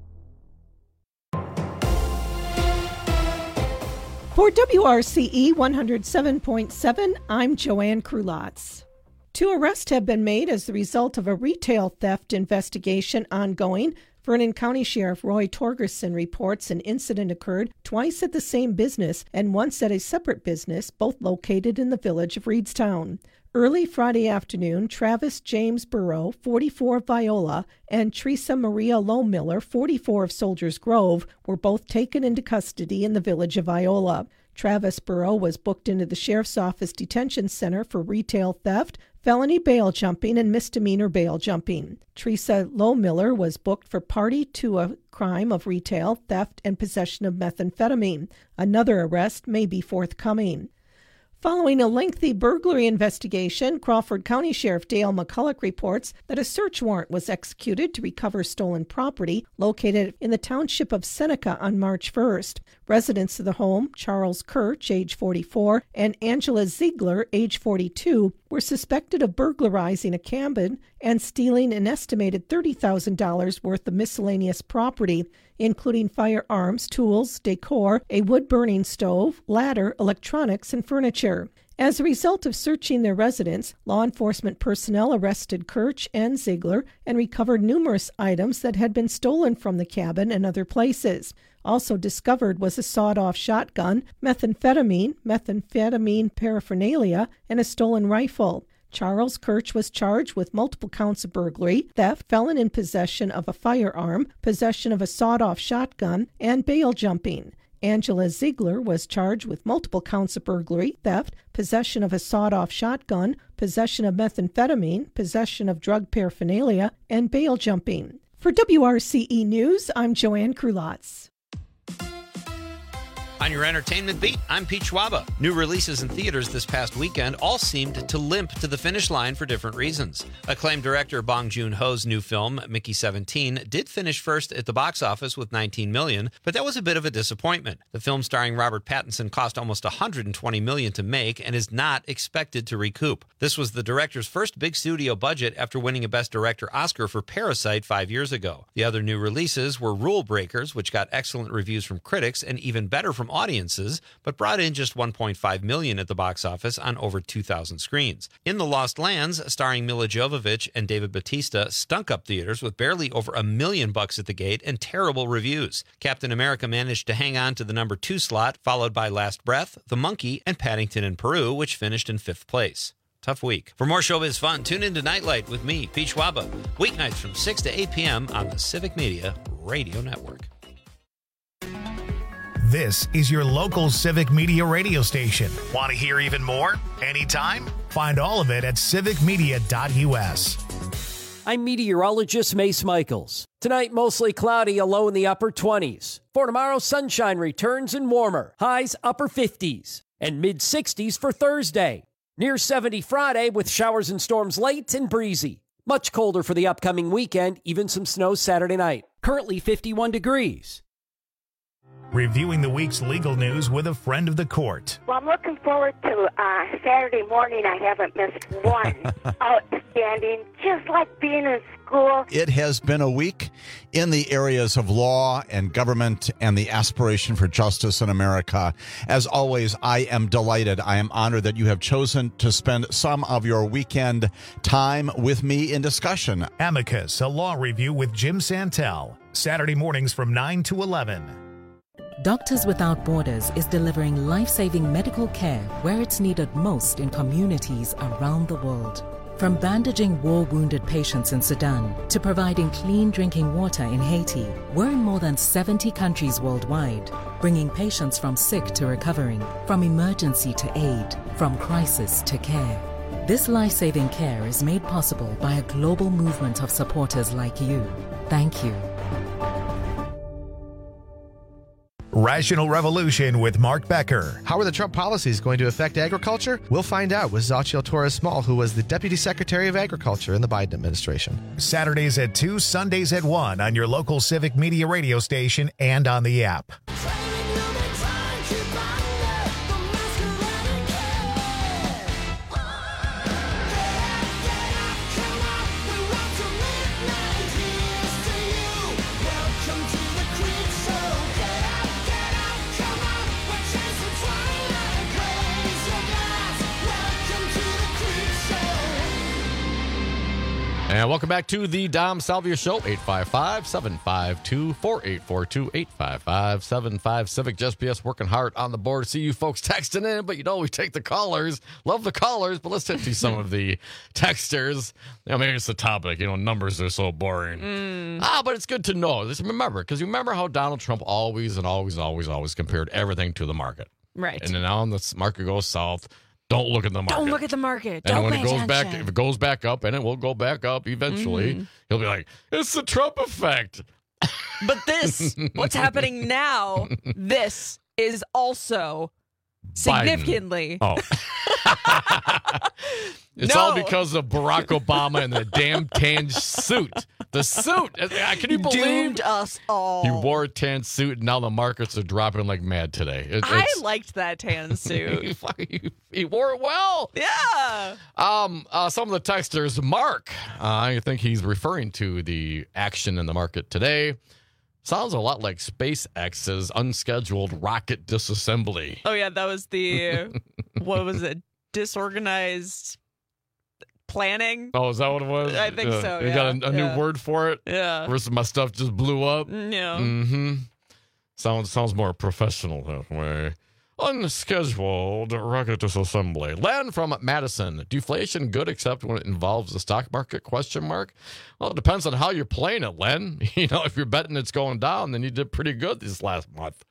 For W R C E one oh seven point seven, I'm Joanne Krulotz. Two arrests have been made as the result of a retail theft investigation ongoing. Vernon County Sheriff Roy Torgerson reports an incident occurred twice at the same business and once at a separate business, both located in the village of Reedstown. Early Friday afternoon, Travis James Burrow, forty-four of Viola, and Teresa Maria Lohmiller, forty-four of Soldiers Grove, were both taken into custody in the village of Viola. Travis Burrow was booked into the Sheriff's Office Detention Center for retail theft, felony bail jumping, and misdemeanor bail jumping. Teresa Lohmiller was booked for party to a crime of retail theft and possession of methamphetamine. Another arrest may be forthcoming. Following a lengthy burglary investigation, Crawford County Sheriff Dale McCulloch reports that a search warrant was executed to recover stolen property located in the township of Seneca on March first. Residents of the home, Charles Kirch, age forty-four, and Angela Ziegler, age forty-two, were suspected of burglarizing a cabin and stealing an estimated thirty thousand dollars worth of miscellaneous property, including firearms, tools, decor, a wood-burning stove, ladder, electronics, and furniture. As a result of searching their residence, law enforcement personnel arrested Kirch and Ziegler and recovered numerous items that had been stolen from the cabin and other places. Also discovered was a sawed-off shotgun, methamphetamine, methamphetamine paraphernalia, and a stolen rifle. Charles Kirch was charged with multiple counts of burglary, theft, felon in possession of a firearm, possession of a sawed-off shotgun, and bail jumping. Angela Ziegler was charged with multiple counts of burglary, theft, possession of a sawed-off shotgun, possession of methamphetamine, possession of drug paraphernalia, and bail jumping. For W R C E News, I'm Joanne Krulotz. On your entertainment beat, I'm Pete Schwaba. New releases in theaters this past weekend all seemed to limp to the finish line for different reasons. Acclaimed director Bong Joon-ho's new film, Mickey seventeen, did finish first at the box office with nineteen million dollars, but that was a bit of a disappointment. The film starring Robert Pattinson cost almost one hundred twenty million dollars to make and is not expected to recoup. This was the director's first big studio budget after winning a Best Director Oscar for Parasite five years ago. The other new releases were Rule Breakers, which got excellent reviews from critics and even better from audiences, but brought in just one point five million dollars at the box office on over two thousand screens. In the Lost Lands, starring Mila Jovovich and David Bautista, stunk up theaters with barely over a million bucks at the gate and terrible reviews. Captain America managed to hang on to the number two slot, followed by Last Breath, The Monkey, and Paddington in Peru, which finished in fifth place. Tough week. For more showbiz fun, tune in to Nightlight with me, Pete Schwaba, weeknights from six to eight p.m. on the Civic Media Radio Network. This is your local Civic Media radio station. Want to hear even more? Anytime? Find all of it at civic media dot u s. I'm meteorologist Mace Michaels. Tonight, mostly cloudy, a low in the upper twenties. For tomorrow, sunshine returns and warmer. Highs upper fifties and mid-sixties for Thursday. Near seventy Friday with showers and storms late and breezy. Much colder for the upcoming weekend, even some snow Saturday night. Currently fifty-one degrees. Reviewing the week's legal news with a friend of the court. Well, I'm looking forward to uh, Saturday morning. I haven't missed one. Outstanding, just like being in school. It has been a week in the areas of law and government and the aspiration for justice in America. As always, I am delighted. I am honored that you have chosen to spend some of your weekend time with me in discussion. Amicus, a law review with Jim Santel. Saturday mornings from nine to eleven. Doctors Without Borders is delivering life-saving medical care where it's needed most in communities around the world. From bandaging war-wounded patients in Sudan to providing clean drinking water in Haiti, we're in more than seventy countries worldwide, bringing patients from sick to recovering, from emergency to aid, from crisis to care. This life-saving care is made possible by a global movement of supporters like you. Thank you. Rational Revolution with Mark Becker. How are the Trump policies going to affect agriculture? We'll find out with Xochitl Torres-Small, who was the Deputy Secretary of Agriculture in the Biden administration. Saturdays at two, Sundays at one on your local Civic Media radio station and on the app. And welcome back to the Dom Salvia Show, eight five five, seven five two, four eight four two, eight five five, seven five Civic. Just B S working hard on the board. See you folks texting in, but you know we take the callers. Love the callers, but let's get to some of the texters. You know, maybe it's the topic. You know, numbers are so boring. Mm. Ah, but it's good to know. Just remember, because you remember how Donald Trump always and always, always, always compared everything to the market. Right. And then now the market goes south. Don't look at the market. Don't look at the market. And Don't when pay it goes attention. back, if it goes back up, and it will go back up eventually, Mm-hmm. he'll be like, "It's the Trump effect." But this, what's happening now, this is also significantly. Oh. It's No. all because of Barack Obama and the damn tan suit. The suit. Can you believe? Doomed us all. He wore a tan suit, and now the markets are dropping like mad today. It, I it's- liked that tan suit. he, he wore it well. Yeah. Um, uh, some of the texters, Mark, uh, I think he's referring to the action in the market today. Sounds a lot like SpaceX's unscheduled rocket disassembly. Oh, yeah, that was the, what was it, disorganized planning? Oh, is that what it was? I think so, You yeah, got a, a yeah. new word for it? Yeah. Versus my stuff just blew up? Yeah. Mm-hmm. Sounds, sounds more professional that way. Unscheduled rocket disassembly. Len from Madison. Deflation good except when it involves the stock market? Question mark. Well, it depends on how you're playing it, Len. You know, if you're betting it's going down, then you did pretty good this last month.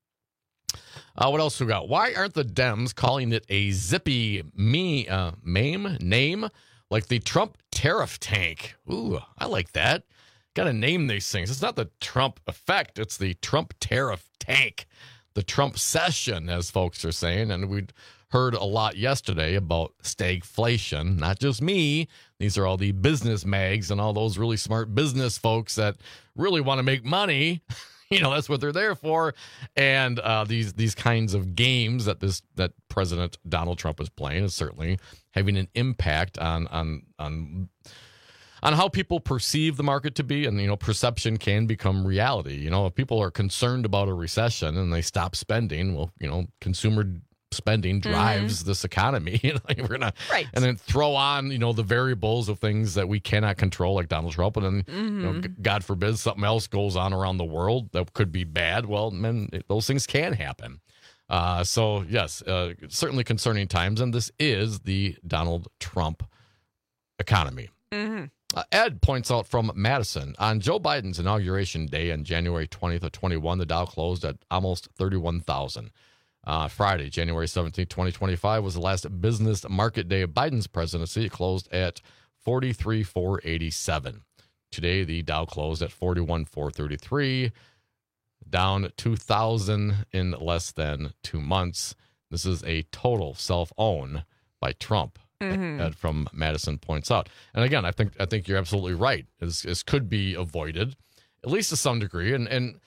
Uh, what else we got? Why aren't the Dems calling it a zippy me uh, meme name like the Trump tariff tank? Ooh, I like that. Got to name these things. It's not the Trump effect. It's the Trump tariff tank. The Trump session, as folks are saying. And we heard a lot yesterday about stagflation. Not just me. These are all the business mags and all those really smart business folks that really want to make money. You know, that's what they're there for. And uh, these these kinds of games that this that President Donald Trump is playing is certainly having an impact on on on on how people perceive the market to be. And, you know, perception can become reality. You know, if people are concerned about a recession and they stop spending, well, you know, consumer spending drives mm-hmm. this economy. You know, we're gonna right. and then throw on, you know, the variables of things that we cannot control, like Donald Trump, and then mm-hmm. you know, God forbid something else goes on around the world that could be bad. Well, man, those things can happen. Uh, so yes, uh, certainly concerning times, and this is the Donald Trump economy. Mm-hmm. Uh, Ed points out from Madison, on Joe Biden's inauguration day on January twentieth of twenty-one, the Dow closed at almost thirty-one thousand. Uh, Friday, January seventeenth, twenty twenty-five, was the last business market day of Biden's presidency. It closed at forty-three thousand four hundred eighty-seven. Today, the Dow closed at forty-one thousand four hundred thirty-three, down two thousand in less than two months. This is a total self-own by Trump. Mm-hmm. Ed from Madison points out. And again, I think I think you're absolutely right. This, this could be avoided, at least to some degree. And and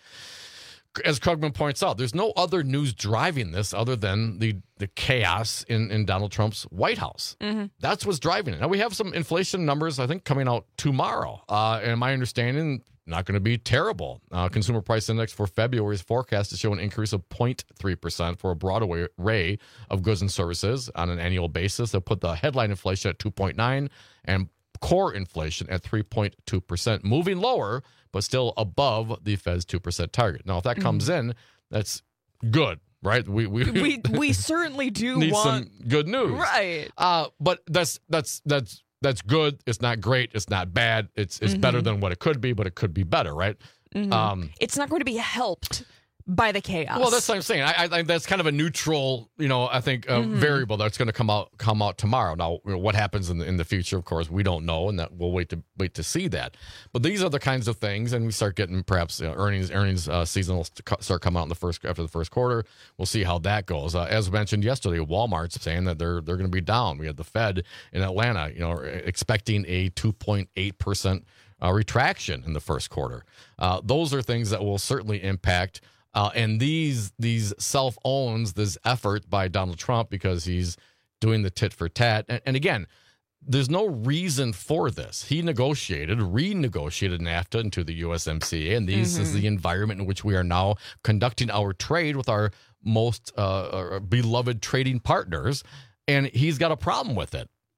as Krugman points out, there's no other news driving this other than the, the chaos in, in Donald Trump's White House. Mm-hmm. That's what's driving it. Now, we have some inflation numbers, I think, coming out tomorrow. Uh, and my understanding, not going to be terrible. Uh, Consumer Price Index for February is forecast to show an increase of zero point three percent for a broad array of goods and services on an annual basis. They'll put the headline inflation at two point nine and core inflation at three point two percent, moving lower, but still above the Fed's two percent target. Now, if that comes mm-hmm. in, that's good, right? We we we, we certainly do need want some good news, right? Uh, but that's that's that's that's good. It's not great. It's not bad. It's it's mm-hmm. better than what it could be, but it could be better, right? Mm-hmm. Um, it's not going to be helped by the chaos. Well, that's what I'm saying. I, I that's kind of a neutral, you know, I think uh, mm-hmm. variable that's going to come out come out tomorrow. Now, you know, what happens in the, in the future, of course, we don't know, and that we'll wait to wait to see that. But these are the kinds of things, and we start getting perhaps you know, earnings earnings uh, season will start coming out in the first after the first quarter. We'll see how that goes. Uh, as mentioned yesterday, Walmart's saying that they're they're going to be down. We had the Fed in Atlanta, you know, expecting a two point eight percent uh, retraction in the first quarter. Uh, those are things that will certainly impact. Uh, and these these self-owns this effort by Donald Trump because he's doing the tit for tat. And, and again, there's no reason for this. He negotiated, renegotiated NAFTA into the U S M C A, and this mm-hmm. is the environment in which we are now conducting our trade with our most uh, beloved trading partners. And he's got a problem with it.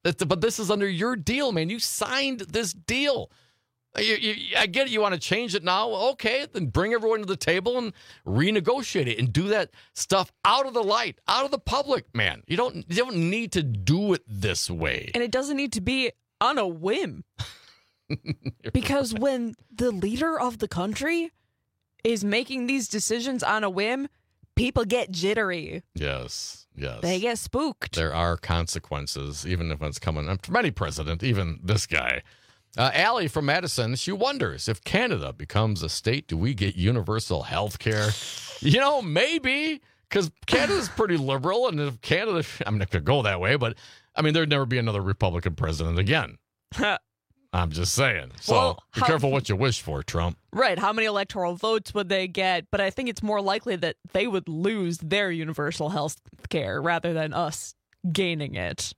It's, but this is under your deal, man. You signed this deal. You, you, I get it. You want to change it now? Okay, then bring everyone to the table and renegotiate it and do that stuff out of the light, out of the public, man. You don't, you don't need to do it this way. And it doesn't need to be on a whim. Because when the leader of the country is making these decisions on a whim, people get jittery. Yes, yes. They get spooked. There are consequences, even if it's coming from any president, even this guy. Uh, Allie from Madison, she wonders if Canada becomes a state, do we get universal health care? You know, maybe, because Canada's pretty liberal, and if Canada, I'm not going to go that way, but, I mean, there'd never be another Republican president again. I'm just saying. So Well, be how- careful what you wish for, Trump. Right. How many electoral votes would they get? But I think it's more likely that they would lose their universal health care rather than us gaining it.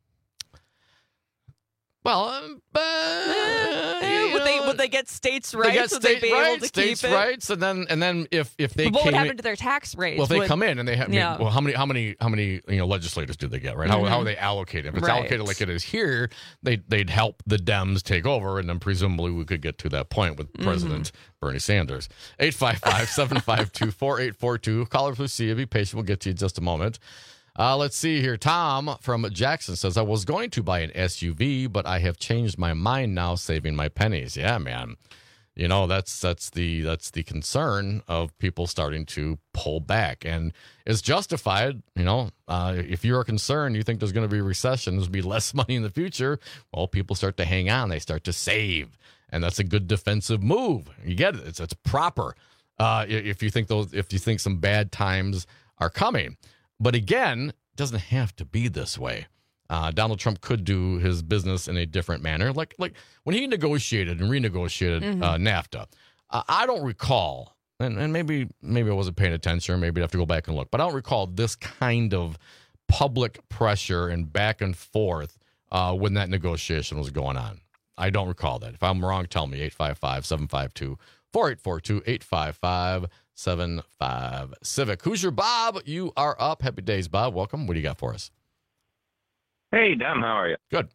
Well, um, uh, Eh, would they would they get states' rights? They get would state they be rights, able to states' keep it? rights, and then and then if if they But what came would happen in, to their tax rates? well, if they Would- come in and they have, I mean, Yeah. well, how many how many how many you know legislators do they get? Right? How Mhm. how are they allocated? If it's Right. allocated like it is here, they they'd help the Dems take over, and then presumably we could get to that point with Mhm. President Bernie Sanders. eight five five, seven five two, four eight four two. Caller, please see. Be patient. We'll get to you in just a moment. Uh, let's see here. Tom from Jackson says, I was going to buy an S U V, but I have changed my mind now, saving my pennies. Yeah, man. You know, that's that's the that's the concern of people starting to pull back. And it's justified. You know, uh, if you're concerned, you think there's going to be a recession, there's going to be less money in the future, well, people start to hang on. They start to save. And that's a good defensive move. You get it. It's, it's proper. Uh, if you think those, if you think some bad times are coming. But again, it doesn't have to be this way. Uh, Donald Trump could do his business in a different manner. Like like when he negotiated and renegotiated Mhm. uh, NAFTA, uh, I don't recall, and, and maybe maybe I wasn't paying attention, or maybe I have to go back and look, but I don't recall this kind of public pressure and back and forth uh, when that negotiation was going on. I don't recall that. If I'm wrong, tell me. eight five five, seven five two, four eight four two, eight five five, seven five Civic. Who's your Bob? You are up. Happy days, Bob. Welcome. What do you got for us? Hey, Dom, how are you? Good.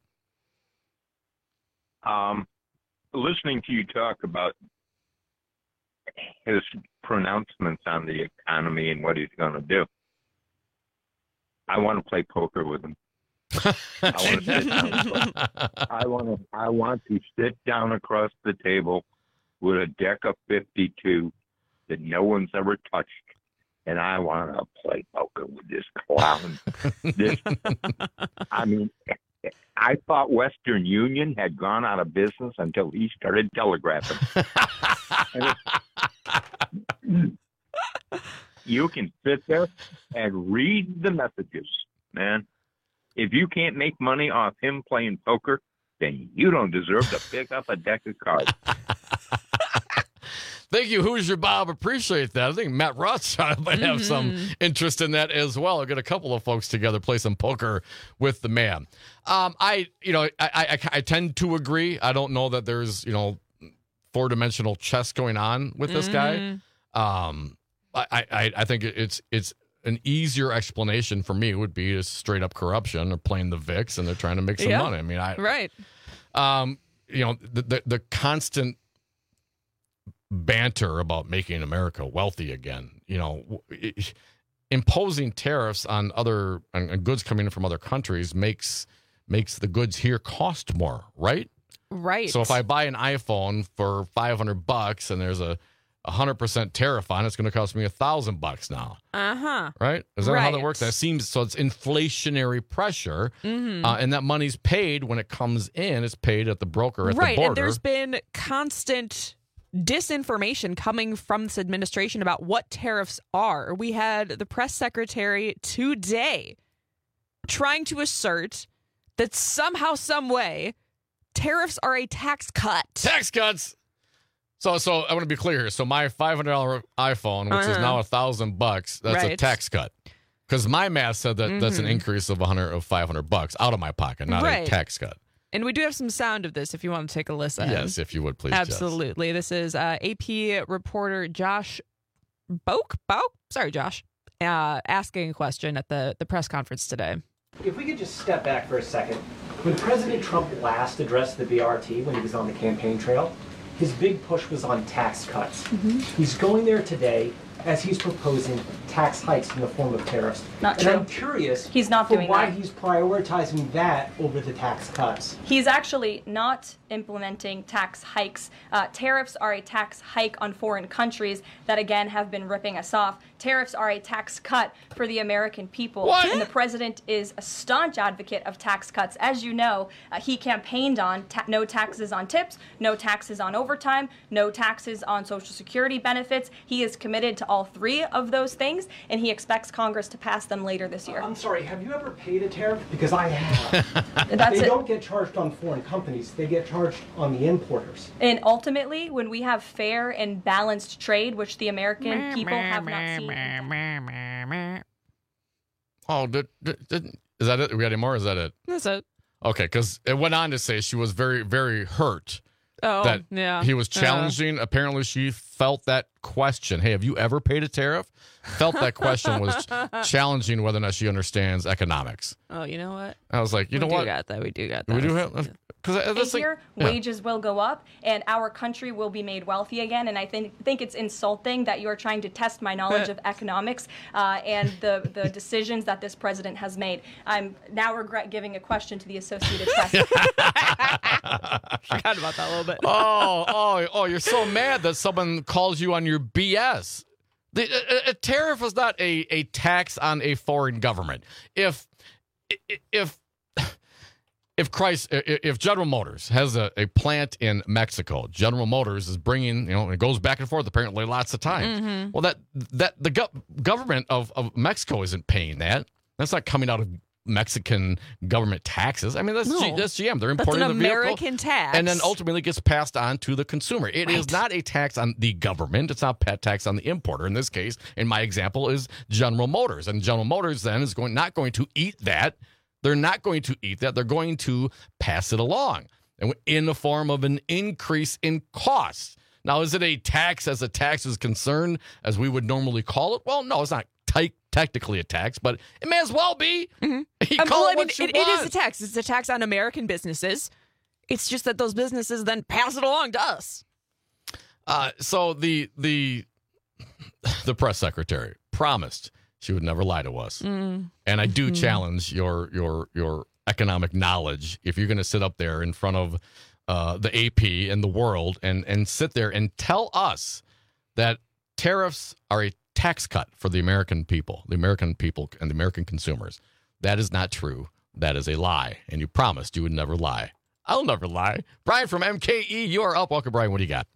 Um, listening to you talk about his pronouncements on the economy and what he's going to do, I want to play poker with him. I want to sit down. I want to. I want to sit down across the table with a deck of fifty-two that no one's ever touched, and I want to play poker with this clown. This, I mean, I thought Western Union had gone out of business until he started telegraphing. You can sit there and read the messages, man. If you can't make money off him playing poker, then you don't deserve to pick up a deck of cards. Thank you. Who's your Bob? Appreciate that. I think Matt Rothschild might have some interest in that as well. I'll get a couple of folks together, play some poker with the man. Um, I, you know, I, I, I tend to agree. I don't know that there's, you know, four-dimensional chess going on with this guy. Um, I, I, I think it's it's an easier explanation for me would be is straight up corruption or playing the V I X and they're trying to make some Yeah. money. I mean, I Right. um, you know, the, the the constant banter about making America wealthy again. You know, it, imposing tariffs on other on, on goods coming in from other countries makes makes the goods here cost more, right? Right. So if I buy an iPhone for five hundred bucks and there's a a hundred percent tariff on it, it's going to cost me a thousand bucks now. Uh-huh. Right? Is that how that Right. works? That seems so. It's inflationary pressure, Mhm. uh, and that money's paid when it comes in. It's paid at the broker at Right, the border. and there's been constant disinformation coming from this administration about what tariffs are. We had the press secretary today trying to assert that somehow, some way, tariffs are a tax cut. Tax cuts. So, so I want to be clear here. So my five hundred dollar iPhone, which is Uh-huh. now a thousand bucks, that's a Right. tax cut. Because my math said that that's an Mhm. increase of a hundred of five hundred bucks out of my pocket, not Right. a tax cut. And we do have some sound of this if you want to take a listen. Yes, if you would please. Jess. Absolutely. This is uh, A P reporter Josh Boak. Boak? Sorry, Josh. Uh, asking a question at the, the press conference today. If we could just step back for a second, When President Trump last addressed the B R T when he was on the campaign trail, his big push was on tax cuts. Mm-hmm. He's going there today as he's proposing tax hikes in the form of tariffs. Not and true. I'm curious He's not for doing why that. he's prioritizing that over the tax cuts. He's actually not implementing tax hikes. Uh, tariffs are a tax hike on foreign countries that, again, have been ripping us off. Tariffs are a tax cut for the American people. What? And the president is a staunch advocate of tax cuts. As you know, uh, he campaigned on ta- no taxes on tips, no taxes on overtime, no taxes on Social Security benefits. He is committed to all three of those things, and he expects Congress to pass them later this year. I'm sorry, have you ever paid a tariff? Because I have. That's they it. don't get charged on foreign companies, they get charged on the importers. And ultimately, when we have fair and balanced trade, which the American people have not seen. Oh, did, did, did, is that it? We got any more? Or is that it? That's it. Okay, because it went on to say she was very, very hurt Oh, that yeah. he was Yeah. challenging. Apparently, she felt that question. Hey, have you ever paid a tariff? Felt that question was challenging whether or not she understands economics. Oh, you know what? I was like, you we know do what? got that. We do got that. We do have because And this here, yeah. wages will go up, and our country will be made wealthy again. And I think think it's insulting that you are trying to test my knowledge of economics uh, and the, the decisions that this president has made. I'm now regret giving a question to the Associated Press. Forgot about that a little bit. oh, oh, oh! You're so mad that someone calls you on your B S. The, a, a tariff is not a, a tax on a foreign government. If if if Christ, if General Motors has a, a plant in Mexico, General Motors is bringing, you know, it goes back and forth apparently lots of times. Mm-hmm. Well, that that the go- government of, of Mexico isn't paying that. That's not coming out of Mexican government taxes. I mean, that's No. G, that's G M. They're That's importing an the vehicle, American tax. and then ultimately gets passed on to the consumer. It is Right. not a tax on the government. It's not a tax on the importer. In this case, in my example, is General Motors, and General Motors then is going not going to eat that. They're not going to eat that. They're going to pass it along, and in the form of an increase in costs. Now, is it a tax as a tax is concerned, as we would normally call it? Well, no, it's not te- technically a tax, but it may as well be. Mm-hmm. You Um, call well, it I mean, what you it, it is want. a tax. It's a tax on American businesses. It's just that those businesses then pass it along to us. Uh, so the the the press secretary promised she would never lie to us, Mm. and I do Mhm. challenge your your your economic knowledge if you're going to sit up there in front of uh, the A P and the world and and sit there and tell us that tariffs are a tax cut for the American people, the American people and the American consumers. That is not true. That is a lie, and you promised you would never lie. I'll never lie. Brian from M K E, you are up. Welcome, Brian. What do you got?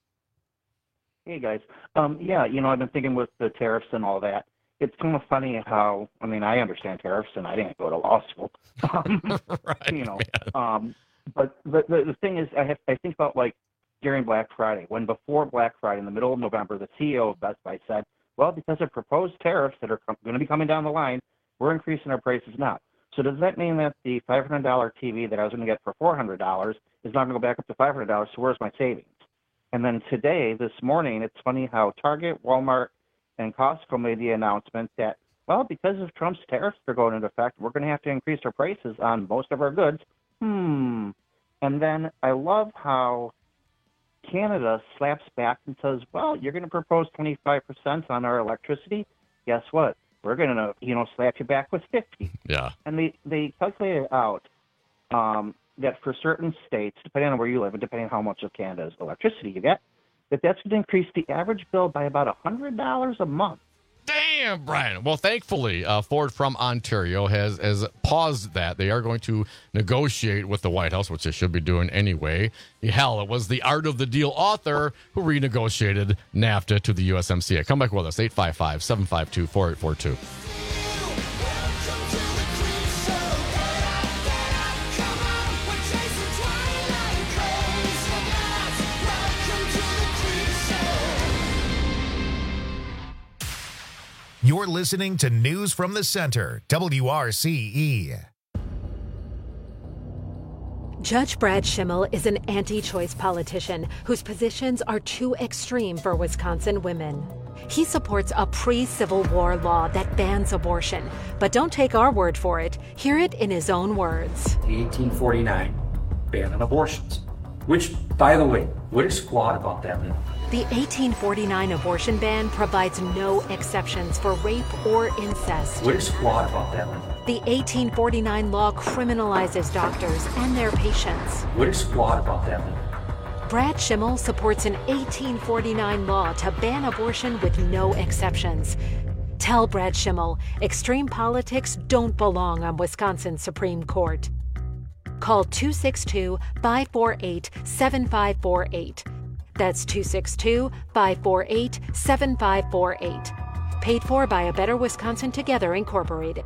Hey, guys. Um, yeah, you know, I've been thinking with the tariffs and all that, it's kind of funny how, I mean, I understand tariffs, and I didn't go to law school. Um, right, you know, um, but the, the, the thing is, I, have, I think about, like, during Black Friday, when before Black Friday, in the middle of November, the C E O of Best Buy said, well, because of proposed tariffs that are com- going to be coming down the line, we're increasing our prices now. So does that mean that the five hundred dollars T V that I was going to get for four hundred dollars is not going to go back up to five hundred dollars, so where's my savings? And then today, this morning, it's funny how Target, Walmart, and Costco made the announcement that, well, because of Trump's tariffs are going into effect, we're going to have to increase our prices on most of our goods. Hmm. And then I love how Canada slaps back and says, well, you're going to propose twenty-five percent on our electricity. Guess what? We're going to, you know, slap you back with fifty. Yeah. And they, they calculated out um, that for certain states, depending on where you live and depending on how much of Canada's electricity you get, that that's going to increase the average bill by about one hundred dollars a month. Damn, Brian. Well, thankfully, uh, Ford from Ontario has, has paused that. They are going to negotiate with the White House, which they should be doing anyway. Hell, it was the Art of the Deal author who renegotiated NAFTA to the U S M C A. Come back with us, eight five five, seven five two, four eight four two. You're listening to News from the Center, W R C E. Judge Brad Schimmel is an anti-choice politician whose positions are too extreme for Wisconsin women. He supports a pre-Civil War law that bans abortion. But don't take our word for it. Hear it in his own words. The eighteen forty-nine ban on abortions, which, by the way, what is flawed about that law? The eighteen forty-nine abortion ban provides no exceptions for rape or incest. What is flawed about that law? The eighteen forty-nine law criminalizes doctors and their patients. What is flawed about that law? Brad Schimmel supports an eighteen forty-nine law to ban abortion with no exceptions. Tell Brad Schimmel extreme politics don't belong on Wisconsin's Supreme Court. Call two six two, five four eight, seven five four eight. That's two six two, five four eight, seven five four eight. Paid for by A Better Wisconsin Together, Incorporated.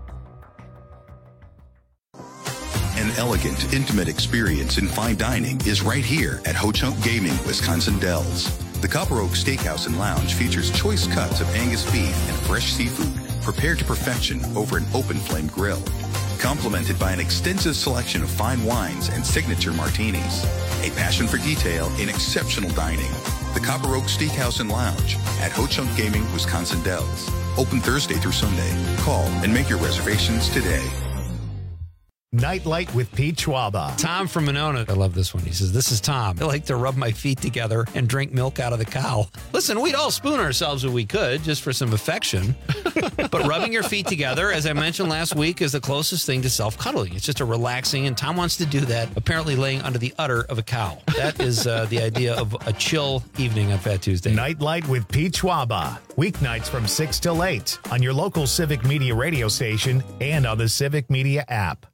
An elegant, intimate experience in fine dining is right here at Ho Chunk Gaming, Wisconsin Dells. The Copper Oak Steakhouse and Lounge features choice cuts of Angus beef and fresh seafood prepared to perfection over an open flame grill, complemented by an extensive selection of fine wines and signature martinis. A passion for detail in exceptional dining. The Copper Oak Steakhouse and Lounge at Ho Chunk Gaming, Wisconsin Dells. Open Thursday through Sunday. Call and make your reservations today. Nightlight with Pete Schwaba. Tom from Monona. I love this one. He says, this is Tom. I like to rub my feet together and drink milk out of the cow. Listen, we'd all spoon ourselves if we could, just for some affection. But rubbing your feet together, as I mentioned last week, is the closest thing to self-cuddling. It's just a relaxing, and Tom wants to do that, apparently laying under the udder of a cow. That is uh, the idea of a chill evening on Fat Tuesday. Nightlight with Pete Schwaba. Weeknights from six till eight on your local Civic Media radio station and on the Civic Media app.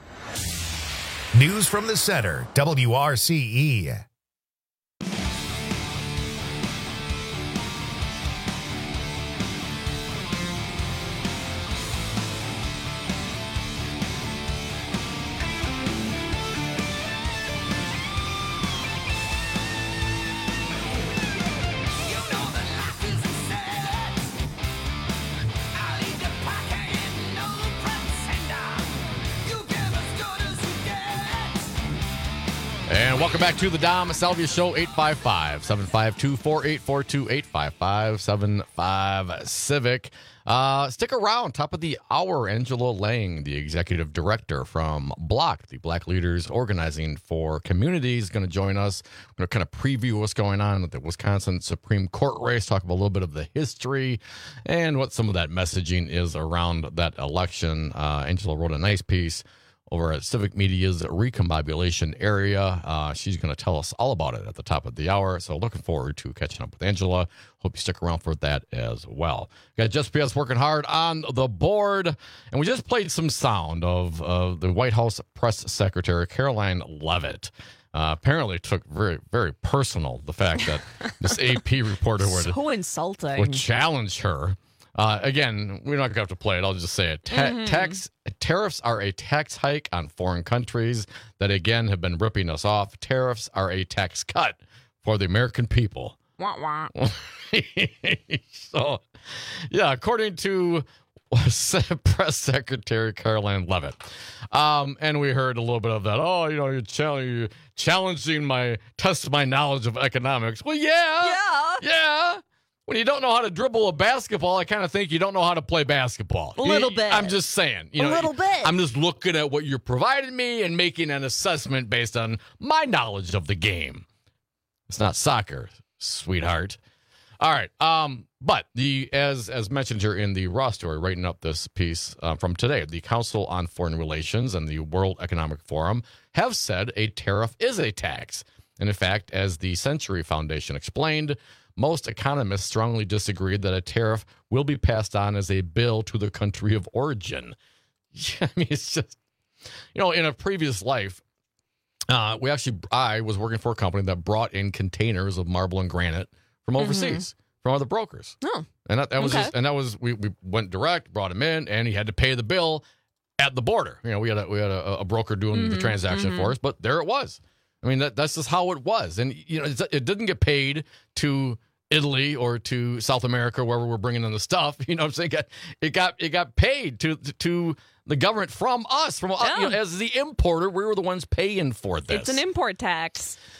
News from the Center, W R C E. And welcome back to the Dom Salvia Show, eight five five, seven five two, four eight four two, eight five five, seven five Civic. Uh, stick around. Top of the hour, Angela Lang, the executive director from Block, the Black Leaders Organizing for Communities, going to join us. We're going to kind of preview what's going on with the Wisconsin Supreme Court race, talk about a little bit of the history and what some of that messaging is around that election. Uh, Angela wrote a nice piece over at Civic Media's Recombobulation area. Uh, she's going to tell us all about it at the top of the hour. So looking forward to catching up with Angela. Hope you stick around for that as well. Got Just P S working hard on the board. And we just played some sound of uh, the White House Press Secretary, Karoline Leavitt. Uh, apparently took very, very personal the fact that this A P reporter would, so insulting. would challenge her. Uh, again, we're not going to have to play it. I'll just say it. Ta- Mm-hmm. tax Tariffs are a tax hike on foreign countries that, again, have been ripping us off. Tariffs are a tax cut for the American people. Wah, wah. So, yeah, according to Press Secretary Karoline Leavitt. Um, and we heard a little bit of that. Oh, you know, you're, challenge, you're challenging my, test my knowledge of economics. Well, yeah. Yeah. Yeah. When you don't know how to dribble a basketball, I kind of think you don't know how to play basketball. A little You- bit. I'm just saying. You A know, little bit. I'm just looking at what you're providing me and making an assessment based on my knowledge of the game. It's not soccer, sweetheart. All right. Um, but the as as mentioned here in the Raw story, writing up this piece uh, from today, the Council on Foreign Relations and the World Economic Forum have said a tariff is a tax. And in fact, as the Century Foundation explained, most economists strongly disagreed that a tariff will be passed on as a bill to the country of origin. Yeah, I mean, it's just, you know, in a previous life, uh, we actually, I was working for a company that brought in containers of marble and granite from overseas, mm-hmm. from other brokers. Oh, and that, that was, okay. just, and that was, we, we went direct, brought him in, and he had to pay the bill at the border. You know, we had a, we had a, a broker doing Mm-hmm, the transaction mm-hmm. for us, but there it was. I mean, that, that's just how it was. And, you know, it's, it didn't get paid to Italy or to South America, wherever we're bringing in the stuff. You know what I'm saying? It got it got paid to to the government from us. From Yeah. you know, as the importer, we were the ones paying for this. It's an import tax.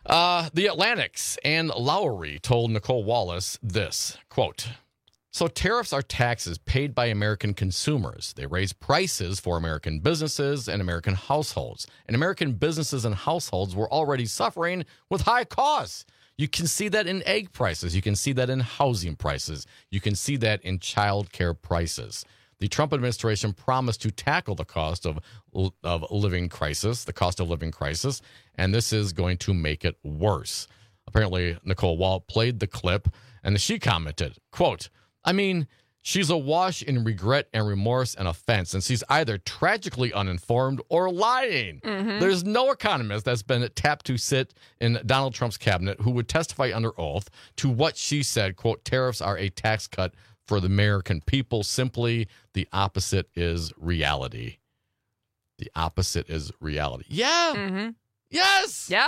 Uh, the Atlantics and Lowry told Nicole Wallace this, quote, so tariffs are taxes paid by American consumers. They raise prices for American businesses and American households. And American businesses and households were already suffering with high costs. You can see that in egg prices. You can see that in housing prices. You can see that in child care prices. The Trump administration promised to tackle the cost of, of living crisis, the cost of living crisis, and this is going to make it worse. Apparently, Nicole Walt played the clip, and she commented, quote, I mean, she's awash in regret and remorse and offense, and she's either tragically uninformed or lying. Mm-hmm. There's no economist that's been tapped to sit in Donald Trump's cabinet who would testify under oath to what she said, quote, tariffs are a tax cut for the American people. Simply, the opposite is reality. The opposite is reality. Yeah. Mm-hmm. Yes. Yeah.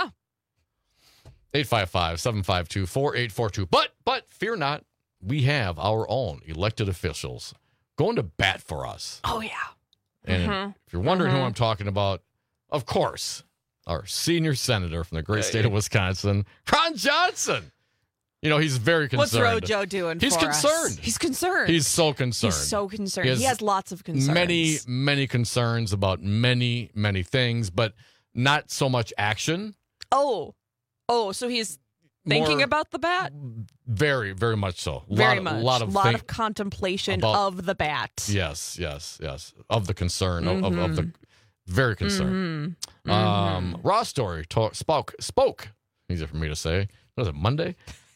eight five five, seven five two, four eight four two. But, but fear not. We have our own elected officials going to bat for us. Oh, yeah. And Mhm. if you're wondering Mhm. who I'm talking about, of course, our senior senator from the great state of Wisconsin, Ron Johnson. You know, he's very concerned. What's Rojo doing He's for concerned. us? He's concerned. He's so concerned. He's so concerned. He He has has, lots of concerns. Many, many concerns about many, many things, but not so much action. Oh. Oh, so he's thinking More- about the bat? Very, very much so. Very lot, much. A lot of, lot think- of contemplation about- of the bat. Yes, yes, yes. Of the concern, of, of, of the very concerned. Mhm. Um, Raw Story talk, spoke, spoke, easier for me to say. What is it, Monday?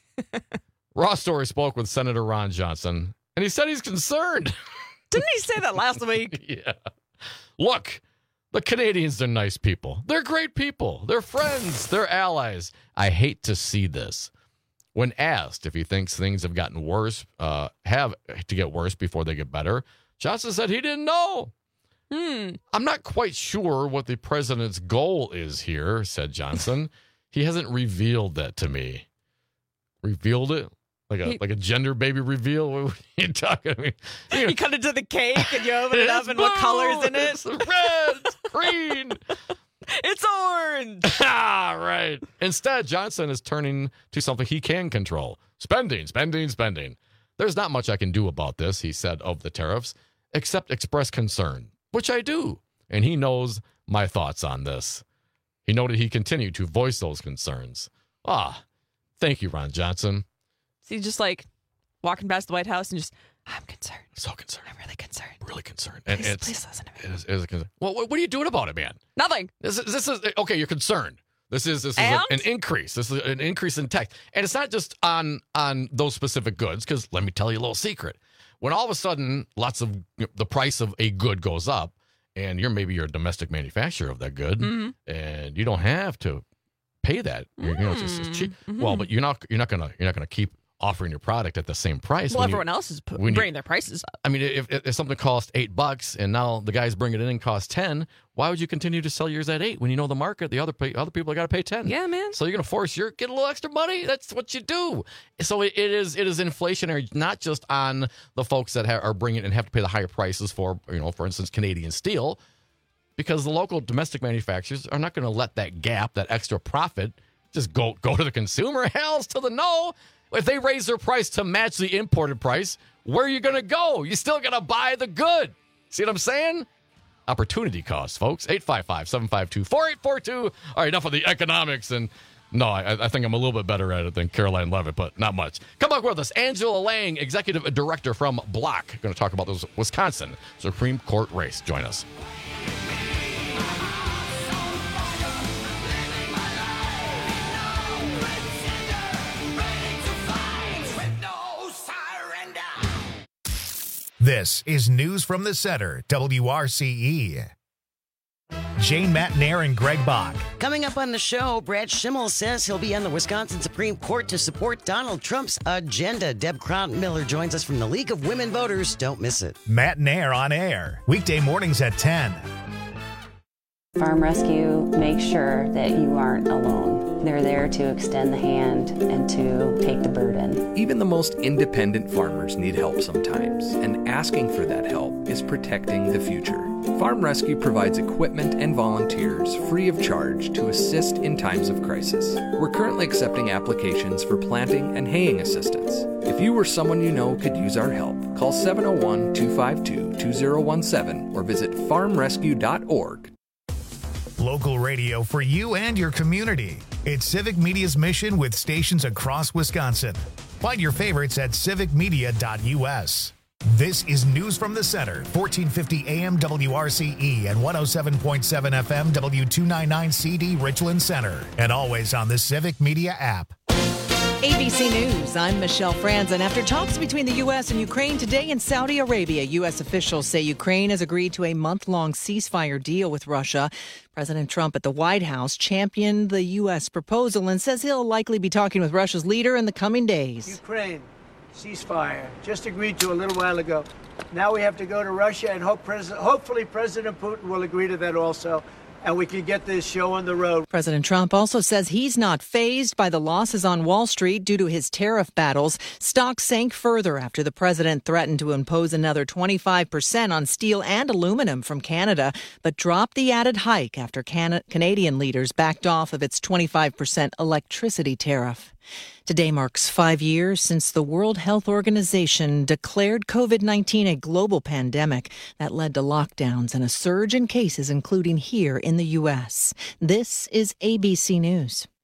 Raw Story spoke with Senator Ron Johnson, and he said he's concerned. Didn't he say that last week? Yeah. Look, the Canadians are nice people. They're great people. They're friends. They're allies. I hate to see this. When asked if he thinks things have gotten worse, uh, have to get worse before they get better, Johnson said he didn't know. Hmm. I'm not quite sure what the president's goal is here, said Johnson. He hasn't revealed that to me. Revealed it? Like a He- like a gender baby reveal? What are you talking to me? You cut into the cake and you open it up, and what color's in it? It's red, it's green. It's orange. Ah, right. Instead, Johnson is turning to something he can control. Spending, spending, spending. There's not much I can do about this, he said of the tariffs, except express concern, which I do. And he knows my thoughts on this. He noted he continued to voice those concerns. Ah, thank you, Ron Johnson. So he's just like walking past the White House and just, I'm concerned. So concerned. I'm really concerned. Really concerned. Please, And it's, please listen to me. it is, it is a concern. Well, what, what are you doing about it, man? Nothing. This is, this is okay. You're concerned. This is this is a- And? an increase. This is an increase in tax, and it's not just on on those specific goods. Because let me tell you a little secret: when all of a sudden, lots of you know, the price of a good goes up, and you're maybe you're a domestic manufacturer of that good, Mhm. and you don't have to pay that. You're, you know, it's, just, it's cheap. Well, but you're not you're not gonna you're not gonna keep offering your product at the same price. Well, when you- everyone else is pu- when you- bringing their prices up. I mean, if, if something costs eight bucks and now the guys bring it in and cost ten, why would you continue to sell yours at eight when you know the market, the other pay, other people got to pay ten? Yeah, man. So you're going to force your get a little extra money. That's what you do. So it, it is it is inflationary, not just on the folks that ha- are bringing and have to pay the higher prices for, you know, for instance, Canadian steel, because the local domestic manufacturers are not going to let that gap, that extra profit, just go go to the consumer. Hell's to the no. If they raise their price to match the imported price, where are you going to go? You still got to buy the good. See what I'm saying? Opportunity cost, folks. eight five five, seven five two, four eight four two. All right, enough of the economics. And no, I, I think I'm a little bit better at it than Caroline Levitt, but not much. Come back with us. Angela Lang, Executive Director from Block. Going to talk about this Wisconsin Supreme Court race. Join us. This is News from the Center, W R C E. Jane Matnair and Greg Bach. Coming up on the show, Brad Schimmel says he'll be on the Wisconsin Supreme Court to support Donald Trump's agenda. Deb Crown-Miller joins us from the League of Women Voters. Don't miss it. Matnair on air, weekday mornings at ten. Farm Rescue makes sure that you aren't alone. They're there to extend the hand and to take the burden. Even the most independent farmers need help sometimes, and asking for that help is protecting the future. Farm Rescue provides equipment and volunteers free of charge to assist in times of crisis. We're currently accepting applications for planting and haying assistance. If you or someone you know could use our help, call seven oh one, two five two, two oh one seven or visit farm rescue dot org. Local radio for you and your community. It's Civic Media's mission with stations across Wisconsin. Find your favorites at civic media dot u s. This is News from the Center, fourteen fifty A M W R C E and one oh seven point seven F M W two ninety-nine C D Richland Center, and always on the Civic Media app. A B C News, I'm Michelle Franzen. After talks between the U S and Ukraine today in Saudi Arabia, U S officials say Ukraine has agreed to a month-long ceasefire deal with Russia. President Trump at the White House championed the U S proposal and says he'll likely be talking with Russia's leader in the coming days. Ukraine, ceasefire, just agreed to a little while ago. Now we have to go to Russia and hope President, hopefully President Putin will agree to that also, and we can get this show on the road. President Trump also says he's not fazed by the losses on Wall Street due to his tariff battles. Stocks sank further after the president threatened to impose another twenty-five percent on steel and aluminum from Canada, but dropped the added hike after Can- Canadian leaders backed off of its twenty-five percent electricity tariff. Today marks five years since the World Health Organization declared COVID nineteen a global pandemic that led to lockdowns and a surge in cases, including here in the U S. This is A B C News.